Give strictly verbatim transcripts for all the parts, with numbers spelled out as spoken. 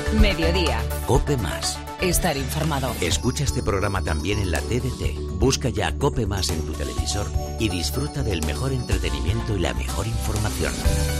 Mediodía. COPE Más. Estar informado. Escucha este programa también en la T D T. Busca ya COPE Más en tu televisor y disfruta del mejor entretenimiento y la mejor información.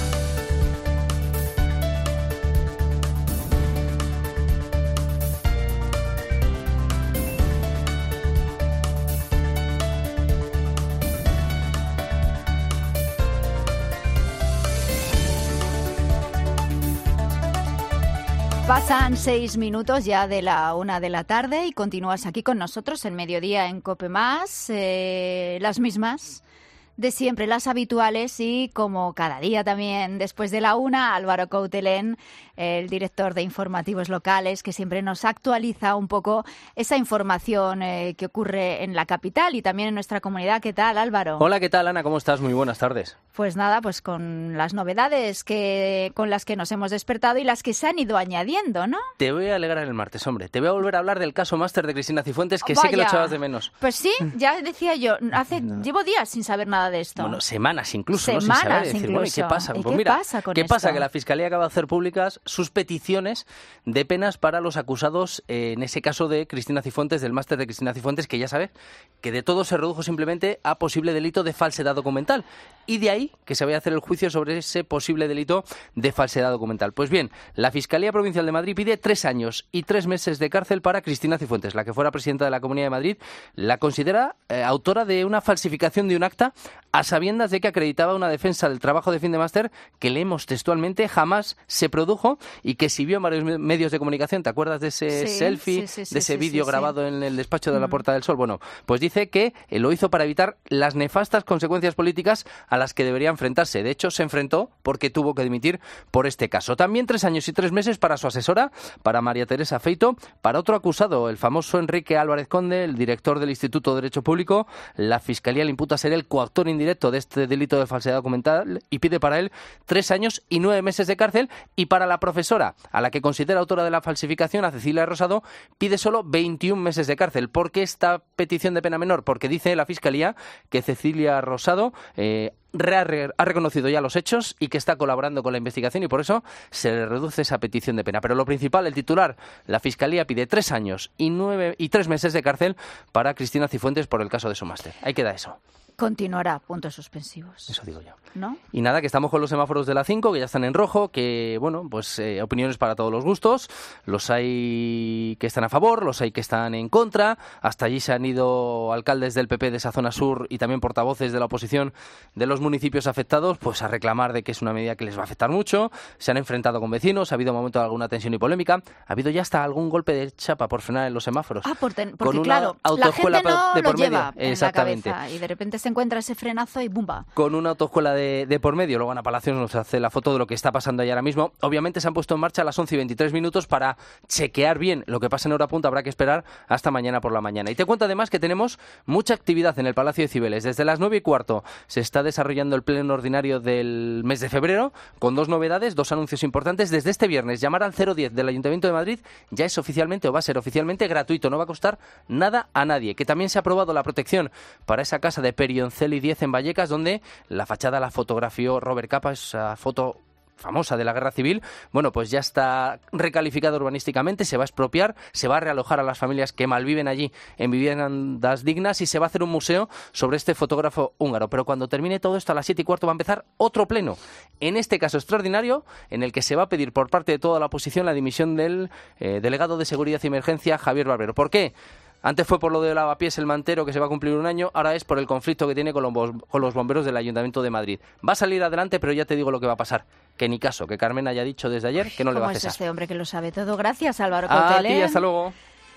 Pasan seis minutos ya de la una de la tarde y continúas aquí con nosotros en Mediodía en COPE Más, eh, las mismas de siempre, las habituales, y como cada día también después de la una, Álvaro Coutelén, el director de informativos locales, que siempre nos actualiza un poco esa información eh, que ocurre en la capital y también en nuestra comunidad. ¿Qué tal, Álvaro? Hola, ¿qué tal, Ana? ¿Cómo estás? Muy buenas tardes. Pues nada, pues con las novedades que con las que nos hemos despertado y las que se han ido añadiendo, ¿no? Te voy a alegrar el martes, hombre. Te voy a volver a hablar del caso máster de Cristina Cifuentes, que Vaya. sé que lo echabas de menos. Pues sí, ya decía yo, hace no. llevo días sin saber nada de esto. Bueno, semanas incluso, semanas ¿no? Sin saber decir, incluso. Bueno, ¿y qué pasa? ¿Y Pues qué mira, pasa con ¿qué esto? pasa? Que la Fiscalía acaba de hacer públicas sus peticiones de penas para los acusados eh, en ese caso de Cristina Cifuentes, del máster de Cristina Cifuentes, que ya sabes que de todo se redujo simplemente a posible delito de falsedad documental. Y de ahí que se vaya a hacer el juicio sobre ese posible delito de falsedad documental. Pues bien, la Fiscalía Provincial de Madrid pide tres años y tres meses de cárcel para Cristina Cifuentes, la que fuera presidenta de la Comunidad de Madrid. La considera eh, autora de una falsificación de un acta a sabiendas de que acreditaba una defensa del trabajo de fin de máster que, leemos textualmente, jamás se produjo y que exhibió en varios medios de comunicación. ¿Te acuerdas de ese sí, selfie, sí, sí, de ese sí, vídeo sí, grabado sí. en el despacho de la Mm. Puerta del Sol? Bueno, pues dice que eh, lo hizo para evitar las nefastas consecuencias políticas a las que debería enfrentarse. De hecho, se enfrentó porque tuvo que dimitir por este caso. También tres años y tres meses para su asesora, para María Teresa Feito, para otro acusado, el famoso Enrique Álvarez Conde, el director del Instituto de Derecho Público. La Fiscalía le imputa ser el coautor indirecto de este delito de falsedad documental y pide para él tres años y nueve meses de cárcel. Y para la profesora, a la que considera autora de la falsificación, a Cecilia Rosado, pide solo veintiún meses de cárcel. ¿Por qué esta petición de pena menor? Porque dice la Fiscalía que Cecilia Rosado eh, ha reconocido ya los hechos y que está colaborando con la investigación y por eso se le reduce esa petición de pena. Pero lo principal, el titular, la Fiscalía pide tres años y nueve y tres meses de cárcel para Cristina Cifuentes por el caso de su máster. Ahí queda eso. Continuará, puntos suspensivos. Eso digo yo. ¿No? Y nada, que estamos con los semáforos de la cinco, que ya están en rojo, que, bueno, pues eh, opiniones para todos los gustos. Los hay que están a favor, los hay que están en contra. Hasta allí se han ido alcaldes del P P de esa zona sur y también portavoces de la oposición de los municipios afectados, pues a reclamar de que es una medida que les va a afectar mucho. Se han enfrentado con vecinos, ha habido un momento de alguna tensión y polémica. Ha habido ya hasta algún golpe de chapa por frenar en los semáforos. Ah, por ten, porque con una claro, la autoescuela gente no de por lo medio. lleva en Exactamente. la cabeza y de repente se encuentra ese frenazo y ¡bumba! Con una autoescuela de, de por medio. Luego Ana Palacios nos hace la foto de lo que está pasando ahí ahora mismo. Obviamente se han puesto en marcha a las once y veintitrés minutos para chequear bien lo que pasa en hora punta. Habrá que esperar hasta mañana por la mañana. Y te cuento además que tenemos mucha actividad en el Palacio de Cibeles. Desde las nueve y cuarto se está desarrollando el pleno ordinario del mes de febrero con dos novedades, dos anuncios importantes. Desde este viernes, llamar al cero diez del Ayuntamiento de Madrid ya es oficialmente o va a ser oficialmente gratuito. No va a costar nada a nadie. Que también se ha aprobado la protección para esa casa de Perionceli diez en Vallecas, donde la fachada la fotografió Robert Capa, esa foto famosa de la Guerra Civil. Bueno, pues ya está recalificado urbanísticamente, se va a expropiar, se va a realojar a las familias que malviven allí en viviendas dignas y se va a hacer un museo sobre este fotógrafo húngaro. Pero cuando termine todo esto, a las siete y cuarto va a empezar otro pleno, en este caso extraordinario, en el que se va a pedir por parte de toda la oposición la dimisión del eh, delegado de Seguridad y Emergencia, Javier Barbero. ¿Por qué? Antes fue por lo de Lavapiés el Mantero, que se va a cumplir un año, ahora es por el conflicto que tiene con los, con los bomberos del Ayuntamiento de Madrid. Va a salir adelante, pero ya te digo lo que va a pasar. Que ni caso, que Carmen haya dicho desde ayer que no le va a cesar. ¿Cómo es este hombre que lo sabe todo? Gracias, Álvaro A Coutelén. ti, hasta luego.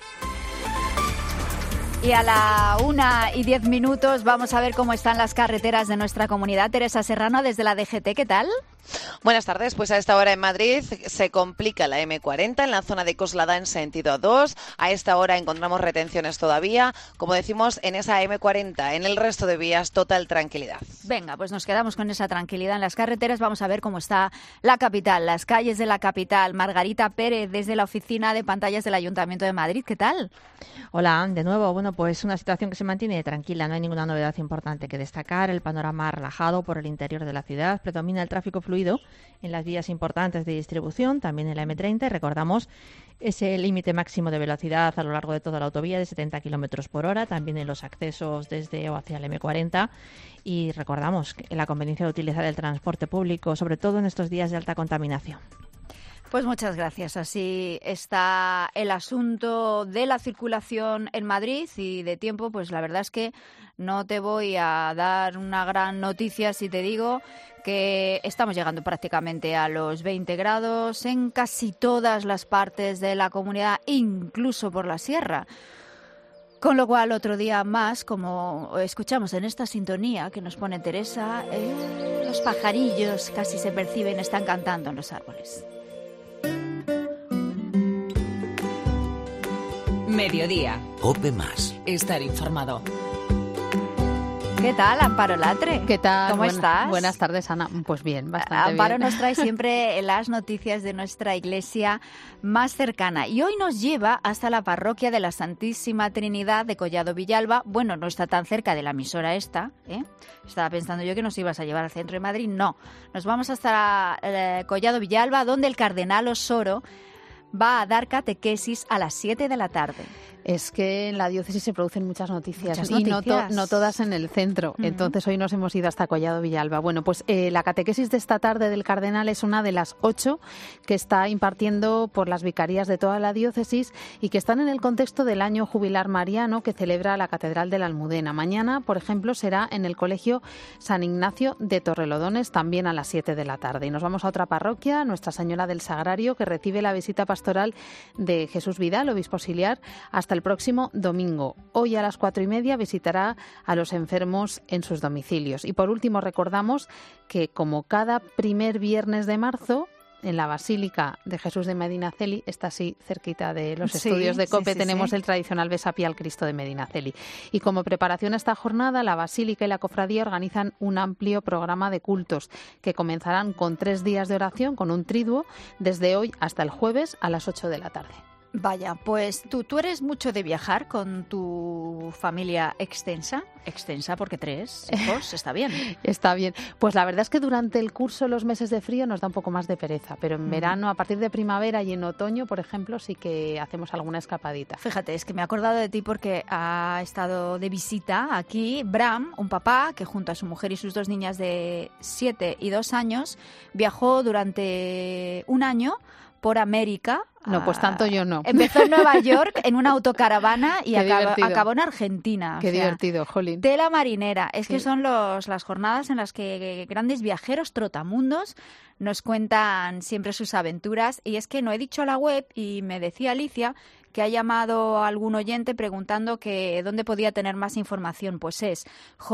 Y a la una y diez minutos vamos a ver cómo están las carreteras de nuestra comunidad. Teresa Serrano, desde la D G T, ¿qué tal? Buenas tardes, pues a esta hora en Madrid se complica la eme cuarenta en la zona de Coslada en sentido A dos. A esta hora encontramos retenciones todavía, como decimos, en esa eme cuarenta. En el resto de vías, total tranquilidad. Venga, pues nos quedamos con esa tranquilidad en las carreteras. Vamos a ver cómo está la capital, las calles de la capital. Margarita Pérez, desde la oficina de pantallas del Ayuntamiento de Madrid, ¿qué tal? Hola, de nuevo. Bueno, pues una situación que se mantiene tranquila, no hay ninguna novedad importante que destacar. El panorama relajado por el interior de la ciudad, predomina el tráfico fluido en las vías importantes de distribución, también en la eme treinta. Y recordamos ese límite máximo de velocidad a lo largo de toda la autovía de setenta kilómetros por hora, también en los accesos desde o hacia la eme cuarenta. Y recordamos la conveniencia de utilizar el transporte público, sobre todo en estos días de alta contaminación. Pues muchas gracias. Así está el asunto de la circulación en Madrid y de tiempo, pues la verdad es que no te voy a dar una gran noticia si te digo que estamos llegando prácticamente a los veinte grados en casi todas las partes de la comunidad, incluso por la sierra. Con lo cual, otro día más, como escuchamos en esta sintonía que nos pone Teresa, eh, los pajarillos casi se perciben, están cantando en los árboles. Mediodía. COPE más. Estar informado. ¿Qué tal, Amparo Latre? ¿Qué tal? ¿Cómo Buena, estás? Buenas tardes, Ana. Pues bien, bastante Amparo bien. nos trae siempre las noticias de nuestra iglesia más cercana y hoy nos lleva hasta la parroquia de la Santísima Trinidad de Collado Villalba. Bueno, no está tan cerca de la emisora esta, ¿eh? Estaba pensando yo que nos ibas a llevar al centro de Madrid. No, nos vamos hasta eh, Collado Villalba, donde el cardenal Osoro va a dar catequesis a las siete de la tarde. Es que en la diócesis se producen muchas noticias Muchas y noticias. No, to- no todas en el centro. Uh-huh. Entonces hoy nos hemos ido hasta Collado Villalba. Bueno, pues eh, la catequesis de esta tarde del cardenal es una de las ocho que está impartiendo por las vicarías de toda la diócesis y que están en el contexto del año jubilar mariano que celebra la Catedral de la Almudena. Mañana, por ejemplo, será en el Colegio San Ignacio de Torrelodones, también a las siete de la tarde. Y nos vamos a otra parroquia, Nuestra Señora del Sagrario, que recibe la visita pastoral de Jesús Vidal, obispo auxiliar, hasta el próximo domingo. Hoy a las cuatro y media visitará a los enfermos en sus domicilios. Y por último recordamos que como cada primer viernes de marzo, en la Basílica de Jesús de Medinaceli, está así cerquita de los Sí, estudios de COPE, sí, sí, tenemos sí. el tradicional Besapié al Cristo de Medinaceli. Y como preparación a esta jornada, la Basílica y la Cofradía organizan un amplio programa de cultos que comenzarán con tres días de oración, con un triduo, desde hoy hasta el jueves a las ocho de la tarde. Vaya, pues tú, tú eres mucho de viajar con tu familia extensa, extensa porque tres hijos, está bien. Está bien. Pues la verdad es que durante el curso, los meses de frío, nos da un poco más de pereza, pero en Mm. verano, a partir de primavera y en otoño, por ejemplo, sí que hacemos alguna escapadita. Fíjate, es que me he acordado de ti porque ha estado de visita aquí Bram, un papá que junto a su mujer y sus dos niñas de siete y dos años viajó durante un año por América. No, pues tanto yo no. Empezó en Nueva York en una autocaravana y Qué acabó, divertido. acabó en Argentina. Qué o sea, divertido, jolín. tela marinera. Es que Sí. son los, las jornadas en las que grandes viajeros trotamundos nos cuentan siempre sus aventuras. Y es que no he dicho la web y me decía Alicia que ha llamado a algún oyente preguntando que dónde podía tener más información. Pues es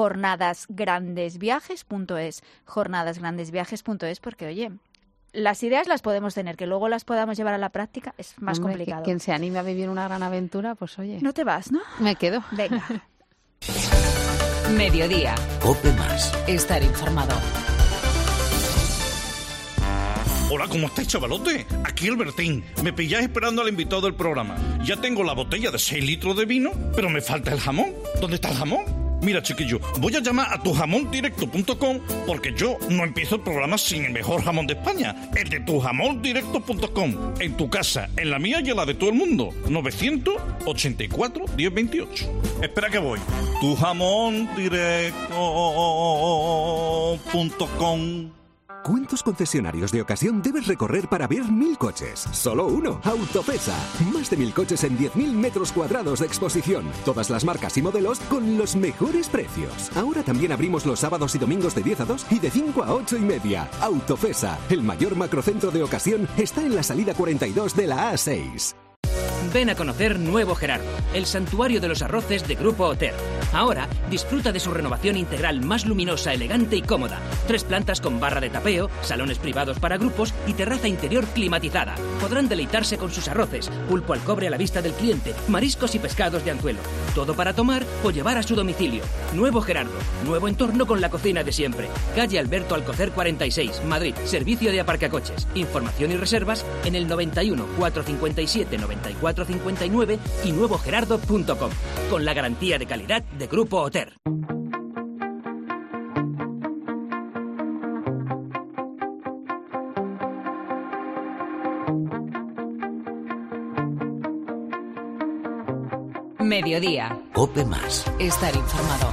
jornadasgrandesviajes punto es, jornadasgrandesviajes punto es, porque oye, las ideas las podemos tener, que luego las podamos llevar a la práctica es más Hombre, complicado. Quien se anime a vivir una gran aventura, pues oye, No te vas, ¿no? me quedo. Venga. Mediodía. COPE más. Estar informado. Hola, ¿cómo estáis, chavalote? Aquí el Bertín. Me pilláis esperando al invitado del programa. Ya tengo la botella de seis litros de vino, pero me falta el jamón. ¿Dónde está el jamón? Mira, chiquillo, voy a llamar a tu jamón directo punto com porque yo no empiezo el programa sin el mejor jamón de España, el de tu jamón directo punto com. En tu casa, en la mía y en la de todo el mundo. novecientos ochenta y cuatro, diez veintiocho. Espera que voy. tu jamón directo punto com. ¿Cuántos concesionarios de ocasión debes recorrer para ver mil coches? Solo uno, Autopesa. Más de mil coches en diez mil metros cuadrados de exposición. Todas las marcas y modelos con los mejores precios. Ahora también abrimos los sábados y domingos de diez a dos y de cinco a ocho y media. Autopesa, el mayor macrocentro de ocasión, está en la salida cuarenta y dos de la A seis. Ven a conocer Nuevo Gerardo, el santuario de los arroces de Grupo Oter. Ahora disfruta de su renovación integral más luminosa, elegante y cómoda. Tres plantas con barra de tapeo, salones privados para grupos y terraza interior climatizada. Podrán deleitarse con sus arroces, pulpo al cobre a la vista del cliente, mariscos y pescados de anzuelo. Todo para tomar o llevar a su domicilio. Nuevo Gerardo, nuevo entorno con la cocina de siempre. Calle Alberto Alcocer cuarenta y seis, Madrid. Servicio de aparcacoches. Información y reservas en el noventa y uno, cuatrocientos cincuenta y siete, noventa y cuatro cuatro cincuenta y nueve y nuevogerardo punto com, con la garantía de calidad de Grupo Oter. Mediodía. Cope Más. Estar informado.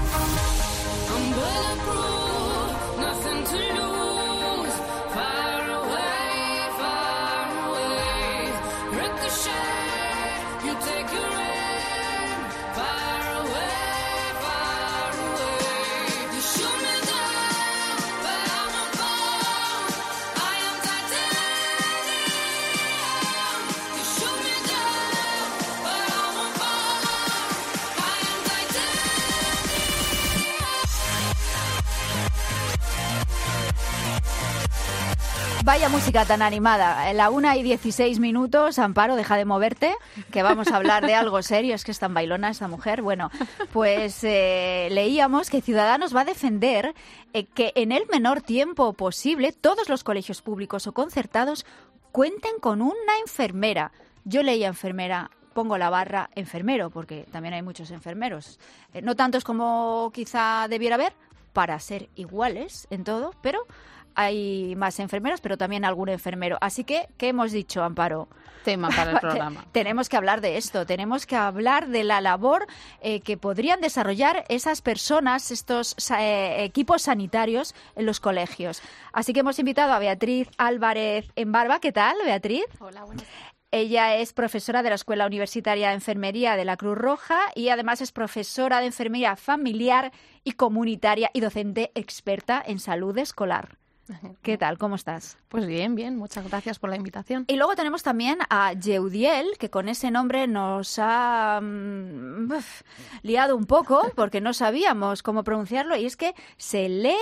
Vaya música tan animada. La una y dieciséis minutos. Amparo, deja de moverte, que vamos a hablar de algo serio. Es que es tan bailona esta mujer. Bueno, pues eh, leíamos que Ciudadanos va a defender eh, que en el menor tiempo posible todos los colegios públicos o concertados cuenten con una enfermera. Yo leía enfermera, pongo la barra enfermero, porque también hay muchos enfermeros. Eh, no tantos como quizá debiera haber, para ser iguales en todo, pero hay más enfermeros, pero también algún enfermero. Así que, ¿qué hemos dicho, Amparo? Tema para el programa. Tenemos que hablar de esto, tenemos que hablar de la labor eh, que podrían desarrollar esas personas, estos eh, equipos sanitarios en los colegios. Así que hemos invitado a Beatriz Álvarez en Barba. ¿Qué tal, Beatriz? Hola, buenas tardes. Ella es profesora de la Escuela Universitaria de Enfermería de la Cruz Roja y además es profesora de enfermería familiar y comunitaria y docente experta en salud escolar. ¿Qué tal? ¿Cómo estás? Pues bien, bien. Muchas gracias por la invitación. Y luego tenemos también a Yeudiel, que con ese nombre nos ha um, uf, liado un poco porque no sabíamos cómo pronunciarlo y es que se lee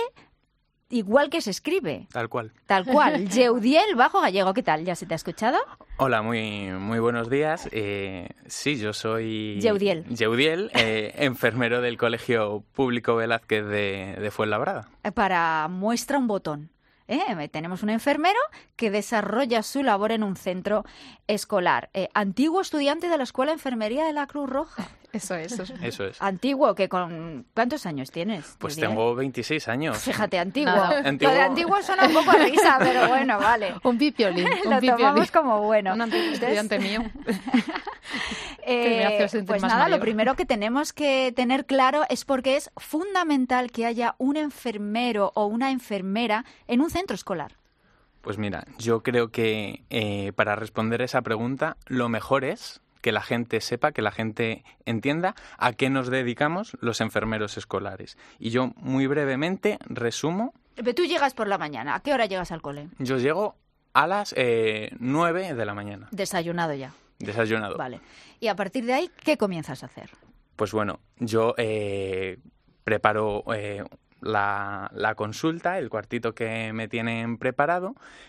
igual que se escribe. Tal cual. Tal cual. Yeudiel Bajo Gallego. ¿Qué tal? ¿Ya se te ha escuchado? Hola, muy muy buenos días. Eh, sí, yo soy... Yeudiel. Yeudiel, eh, enfermero del Colegio Público Velázquez de, de Fuenlabrada. Para muestra un botón. Eh, tenemos un enfermero que desarrolla su labor en un centro escolar. Eh, antiguo estudiante de la Escuela de Enfermería de la Cruz Roja. Eso es. Eso es. Eso es. Antiguo, que con... ¿Cuántos años tienes? Pues tengo veintiséis años. Fíjate, antiguo. antiguo. Lo de antiguo suena un poco a risa, pero bueno, vale. Un pipiolín. Un Lo pipiolín. tomamos como bueno. Un antiguo estudiante mío. Eh, me hace sentir pues más nada, mayor. lo primero que tenemos que tener claro es porque es fundamental que haya un enfermero o una enfermera en un centro escolar. Pues mira, yo creo que eh, para responder esa pregunta, lo mejor es que la gente sepa, que la gente entienda a qué nos dedicamos los enfermeros escolares. Y yo muy brevemente resumo. Pero tú llegas por la mañana. ¿A qué hora llegas al cole? Yo llego a las eh, nueve de la mañana. Desayunado ya. Desayunado. Vale. Y a partir de ahí, ¿qué comienzas a hacer? Pues bueno, yo eh, preparo eh, la, la consulta, el cuartito que me tienen preparado,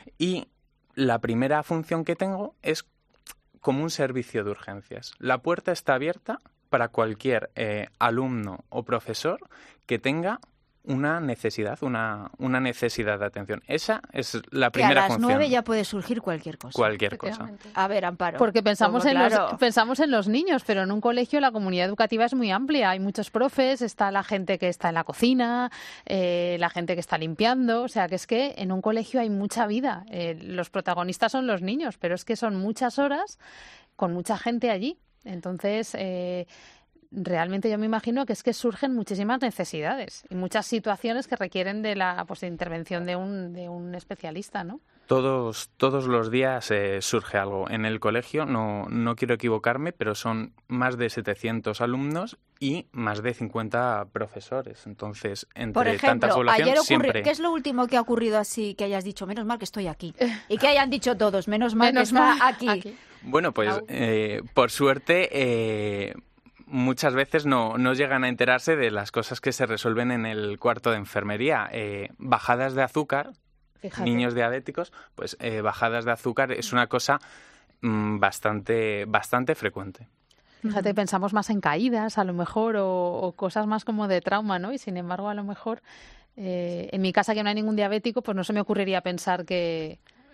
y la primera función que tengo es como un servicio de urgencias. La puerta está abierta para cualquier eh, alumno o profesor que tenga una necesidad, una, una necesidad de atención. Esa es la Que a primera las función. nueve ya puede surgir cualquier cosa. Cualquier cosa. A ver, Amparo. Porque pensamos, Como, en claro, los, pensamos en los niños, pero en un colegio la comunidad educativa es muy amplia. Hay muchos profes, está la gente que está en la cocina, eh, la gente que está limpiando. O sea, que es que en un colegio hay mucha vida. Eh, los protagonistas son los niños, pero es que son muchas horas con mucha gente allí. Entonces, eh, realmente yo me imagino que es que surgen muchísimas necesidades y muchas situaciones que requieren de la pues, de intervención de un, de un especialista, ¿no? Todos, todos los días eh, surge algo. En el colegio, no, no quiero equivocarme, pero son más de setecientos alumnos y más de cincuenta profesores. Entonces, entre Por ejemplo, tanta población, ayer ocurrió, siempre... ¿qué es lo último que ha ocurrido así que hayas dicho, menos mal que estoy aquí? Y que hayan dicho todos, menos mal Menos que está mal, aquí. aquí. Bueno, pues eh, por suerte... Eh, muchas veces no, no llegan a enterarse de las cosas que se resuelven en el cuarto de enfermería. Eh, bajadas de azúcar, Fíjate. niños diabéticos, pues eh, bajadas de azúcar es una cosa mmm, bastante, bastante frecuente. Fíjate, pensamos más en caídas, a lo mejor, o, o cosas más como de trauma, ¿no? Y sin embargo, a lo mejor, eh, en mi casa que no hay ningún diabético, pues no se me ocurriría pensar que...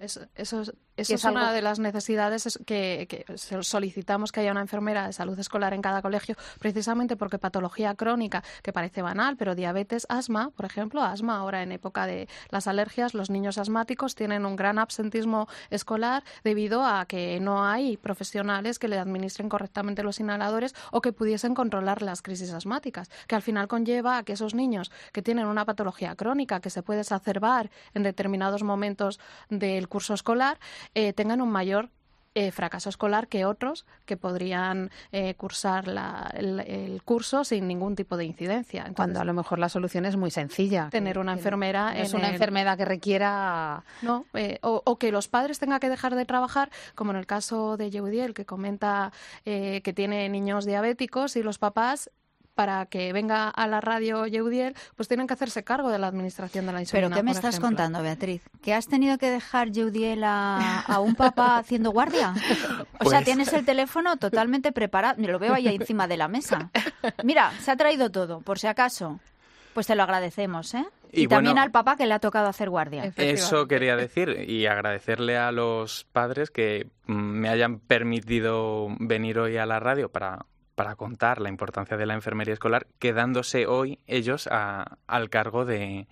Eso, eso, eso Que es, es una algo- de las necesidades que, que solicitamos que haya una enfermera de salud escolar en cada colegio, precisamente porque patología crónica, que parece banal, pero diabetes, asma, por ejemplo, asma ahora en época de las alergias, los niños asmáticos tienen un gran absentismo escolar debido a que no hay profesionales que le administren correctamente los inhaladores o que pudiesen controlar las crisis asmáticas, que al final conlleva a que esos niños que tienen una patología crónica que se puede exacerbar en determinados momentos del curso escolar, eh, tengan un mayor eh, fracaso escolar que otros que podrían eh, cursar la, el, el curso sin ningún tipo de incidencia. Entonces, Cuando a lo mejor la solución es muy sencilla. tener una que enfermera no es en una el- enfermedad que requiera... No, eh, o, o que los padres tengan que dejar de trabajar, como en el caso de Yeudiel, que comenta eh, que tiene niños diabéticos y los papás, para que venga a la radio Yeudiel, pues tienen que hacerse cargo de la administración de la insulina. ¿Pero qué me por estás ejemplo. contando, Beatriz? ¿Que has tenido que dejar Yeudiel a, a un papá haciendo guardia? O sea, Pues- tienes el teléfono totalmente preparado. Lo veo ahí encima de la mesa. Mira, se ha traído todo, por si acaso. Pues te lo agradecemos, ¿eh? Y, Y también bueno- al papá que le ha tocado hacer guardia. Eso quería decir y agradecerle a los padres que mm, me hayan permitido venir hoy a la radio para, para contar la importancia de la enfermería escolar, quedándose hoy ellos a- al cargo de,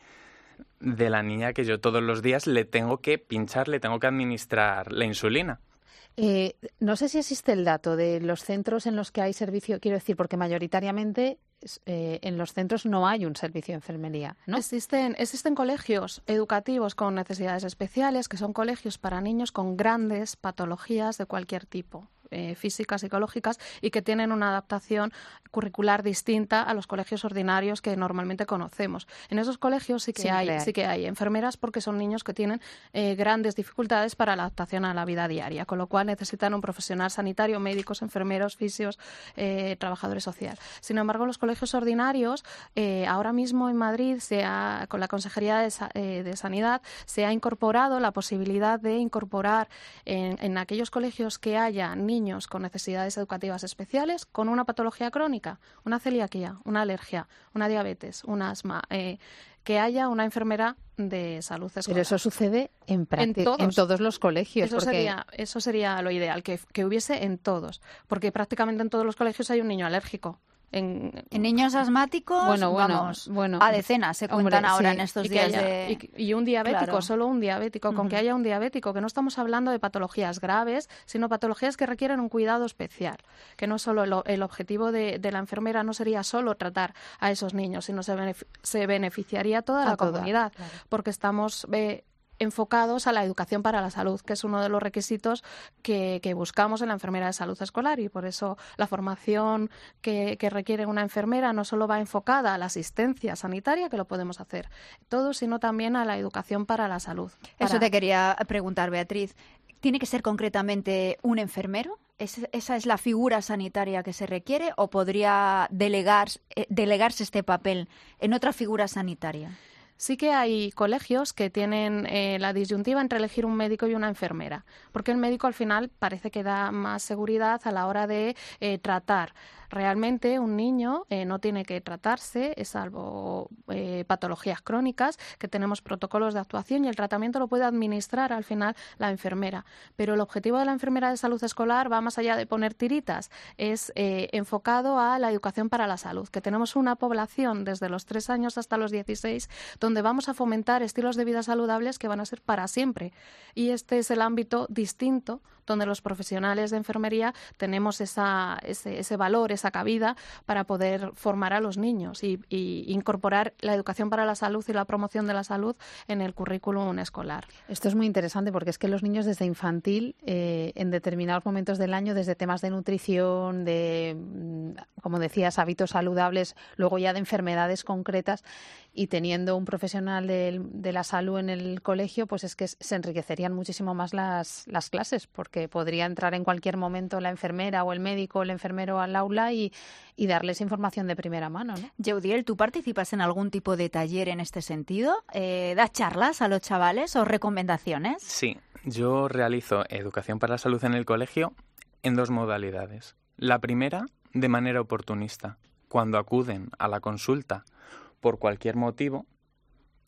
de la niña que yo todos los días le tengo que pinchar, le tengo que administrar la insulina. Eh, no sé si existe el dato de los centros en los que hay servicio, quiero decir, porque mayoritariamente eh, en los centros no hay un servicio de enfermería, ¿no? Existen, existen colegios educativos con necesidades especiales, que son colegios para niños con grandes patologías de cualquier tipo, eh, físicas, psicológicas, y que tienen una adaptación curricular distinta a los colegios ordinarios que normalmente conocemos. En esos colegios sí que, Siempre hay, hay. sí que hay enfermeras, porque son niños que tienen eh, grandes dificultades para la adaptación a la vida diaria, con lo cual necesitan un profesional sanitario, médicos, enfermeros, fisios, eh, trabajadores sociales. Sin embargo, los colegios ordinarios, eh, ahora mismo en Madrid, se ha, con la Consejería de, Sa- eh, de Sanidad, se ha incorporado la posibilidad de incorporar en, en aquellos colegios que haya niños con necesidades educativas especiales con una patología crónica, una celiaquía, una alergia, una diabetes, un asma, eh, que haya una enfermera de salud escolar. Pero eso sucede en, prácti- En todos. en todos los colegios. Eso, porque... sería, eso sería lo ideal, que, que hubiese en todos, porque prácticamente en todos los colegios hay un niño alérgico. En, En niños asmáticos, Bueno, bueno, vamos, bueno. a decenas se cuentan Hombre, ahora sí. en estos y, que días haya- de... y, y un diabético, Claro. solo un diabético, con Ujú. que haya un diabético, que no estamos hablando de patologías graves, sino patologías que requieren un cuidado especial, que no solo el, el objetivo de, de la enfermera no sería solo tratar a esos niños, sino se, benefi- se beneficiaría toda A la toda, comunidad, claro. porque estamos... eh, enfocados a la educación para la salud, que es uno de los requisitos que, que buscamos en la enfermera de salud escolar, y por eso la formación que, que requiere una enfermera no solo va enfocada a la asistencia sanitaria, que lo podemos hacer todos, sino también a la educación para la salud. Eso Para- te quería preguntar, Beatriz. ¿Tiene que ser concretamente un enfermero? ¿Es- ¿Esa es la figura sanitaria que se requiere o podría delegar, eh, delegarse este papel en otra figura sanitaria? Sí que hay colegios que tienen eh, la disyuntiva entre elegir un médico y una enfermera, porque el médico al final parece que da más seguridad a la hora de eh, tratar. Realmente un niño eh, no tiene que tratarse, eh, salvo eh, patologías crónicas, que tenemos protocolos de actuación y el tratamiento lo puede administrar al final la enfermera. Pero el objetivo de la enfermera de salud escolar va más allá de poner tiritas, es eh, enfocado a la educación para la salud, que tenemos una población desde los tres años hasta los dieciséis donde vamos a fomentar estilos de vida saludables que van a ser para siempre. Y este es el ámbito distinto donde los profesionales de enfermería tenemos esa, ese, ese valor, esa cabida para poder formar a los niños y, y incorporar la educación para la salud y la promoción de la salud en el currículum escolar. Esto es muy interesante porque es que los niños desde infantil, eh, en determinados momentos del año, desde temas de nutrición, de, mm, como decías, hábitos saludables, luego ya de enfermedades concretas, y teniendo un profesional de, de la salud en el colegio, pues es que se enriquecerían muchísimo más las, las clases, porque podría entrar en cualquier momento la enfermera o el médico o el enfermero al aula y, y darles información de primera mano, ¿no? Yeudiel, ¿tú participas en algún tipo de taller en este sentido? Eh, ¿Das charlas a los chavales o recomendaciones? Sí, yo realizo educación para la salud en el colegio en dos modalidades. La primera, de manera oportunista. Cuando acuden a la consulta por cualquier motivo,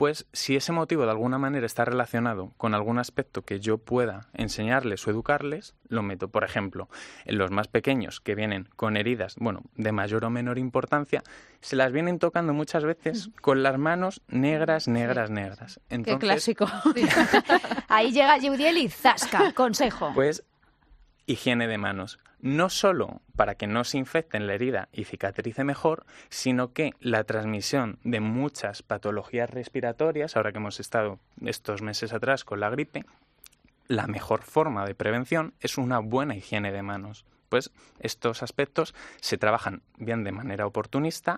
pues si ese motivo de alguna manera está relacionado con algún aspecto que yo pueda enseñarles o educarles, lo meto. Por ejemplo, en los más pequeños que vienen con heridas, bueno, de mayor o menor importancia, se las vienen tocando muchas veces con las manos negras, negras, sí. negras. Entonces, qué clásico. Sí. Ahí llega Yeudiel y zasca, consejo. Pues higiene de manos. No solo para que no se infecten la herida y cicatrice mejor, sino que la transmisión de muchas patologías respiratorias, ahora que hemos estado estos meses atrás con la gripe, la mejor forma de prevención es una buena higiene de manos. Pues estos aspectos se trabajan bien de manera oportunista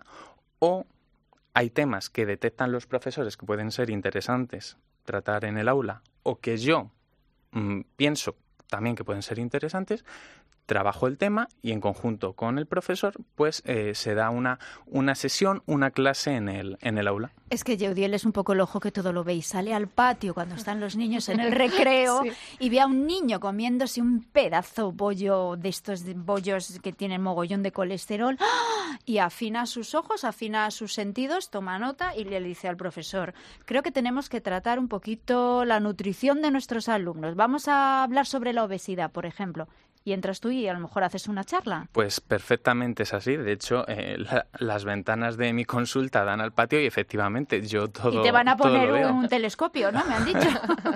o hay temas que detectan los profesores que pueden ser interesantes tratar en el aula o que yo mmm, pienso también que pueden ser interesantes, trabajo el tema y en conjunto con el profesor pues eh, se da una, una sesión, una clase en el, en el aula. Es que Yeudiel es un poco el ojo que todo lo ve y sale al patio cuando están los niños en el recreo sí. y ve a un niño comiéndose un pedazo bollo de estos bollos que tienen mogollón de colesterol ¡ah! Y afina sus ojos, afina sus sentidos, toma nota y le dice al profesor, creo que tenemos que tratar un poquito la nutrición de nuestros alumnos. Vamos a hablar sobre la obesidad, por ejemplo. Y entras tú y a lo mejor haces una charla. Pues perfectamente es así. De hecho, eh, la, las ventanas de mi consulta dan al patio y efectivamente yo todo. Y te van a poner un, un telescopio, ¿no? Me han dicho.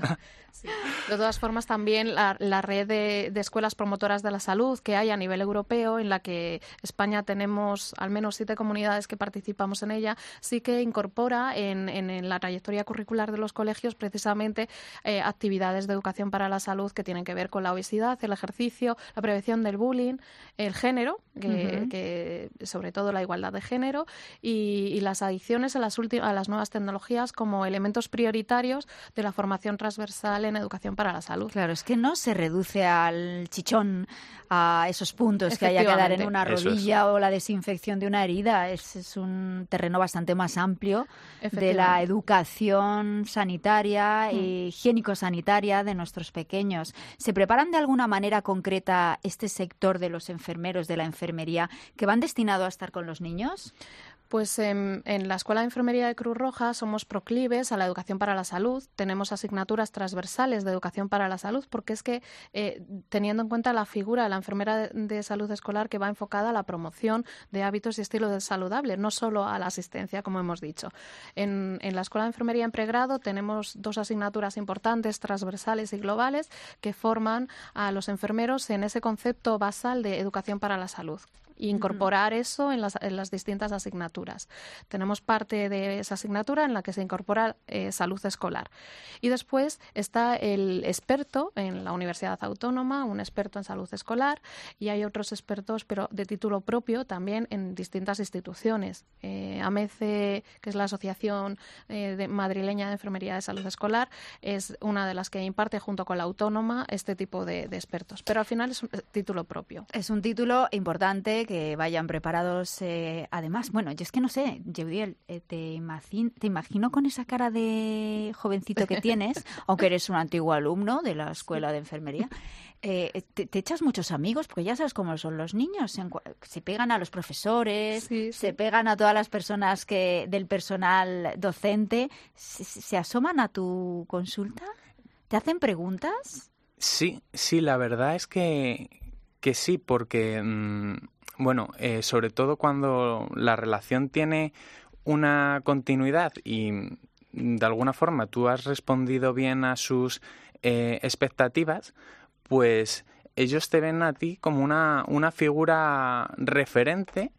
Sí. De todas formas, también la, la red de, de escuelas promotoras de la salud que hay a nivel europeo, en la que España tenemos al menos siete comunidades que participamos en ella, sí que incorpora en, en, en la trayectoria curricular de los colegios precisamente eh, actividades de educación para la salud que tienen que ver con la obesidad, el ejercicio, la prevención del bullying, el género, que, uh-huh. que sobre todo la igualdad de género, y, y las adicciones a las, ulti- a las nuevas tecnologías como elementos prioritarios de la formación transversal en educación para la salud. Claro, es que no se reduce al chichón, a esos puntos que haya que dar en una rodilla o la desinfección de una herida. Es, es un terreno bastante más amplio de la educación sanitaria e mm. higiénico-sanitaria de nuestros pequeños. ¿Se preparan de alguna manera concreta este sector de los enfermeros, de la enfermería, que van destinados a estar con los niños? Pues en, en la Escuela de Enfermería de Cruz Roja somos proclives a la educación para la salud. Tenemos asignaturas transversales de educación para la salud porque es que, eh, teniendo en cuenta la figura de la enfermera de, de salud escolar que va enfocada a la promoción de hábitos y estilos saludables, no solo a la asistencia, como hemos dicho. En, en la Escuela de Enfermería en pregrado tenemos dos asignaturas importantes, transversales y globales, que forman a los enfermeros en ese concepto basal de educación para la salud. E incorporar uh-huh. eso en las, en las distintas asignaturas. Tenemos parte de esa asignatura en la que se incorpora eh, salud escolar. Y después está el experto en la Universidad Autónoma, un experto en salud escolar, y hay otros expertos, pero de título propio, también en distintas instituciones. Eh, AMECE, que es la Asociación eh, de Madrileña de Enfermería de Salud Escolar, es una de las que imparte junto con la Autónoma este tipo de, de expertos. Pero al final es un título propio. Es un título importante que vayan preparados. Eh, además, bueno, yo es que no sé, Yeudiel, eh, te, imagino, te imagino con esa cara de jovencito que tienes, aunque eres un antiguo alumno de la Escuela de Enfermería, eh, te, te echas muchos amigos, porque ya sabes cómo son los niños, se, se pegan a los profesores, sí, sí. se pegan a todas las personas que del personal docente, se, se asoman a tu consulta, ¿te hacen preguntas? Sí, sí, la verdad es que, que sí, porque... Mmm... Bueno, eh, sobre todo cuando la relación tiene una continuidad y de alguna forma tú has respondido bien a sus eh, expectativas, pues ellos te ven a ti como una, una figura referente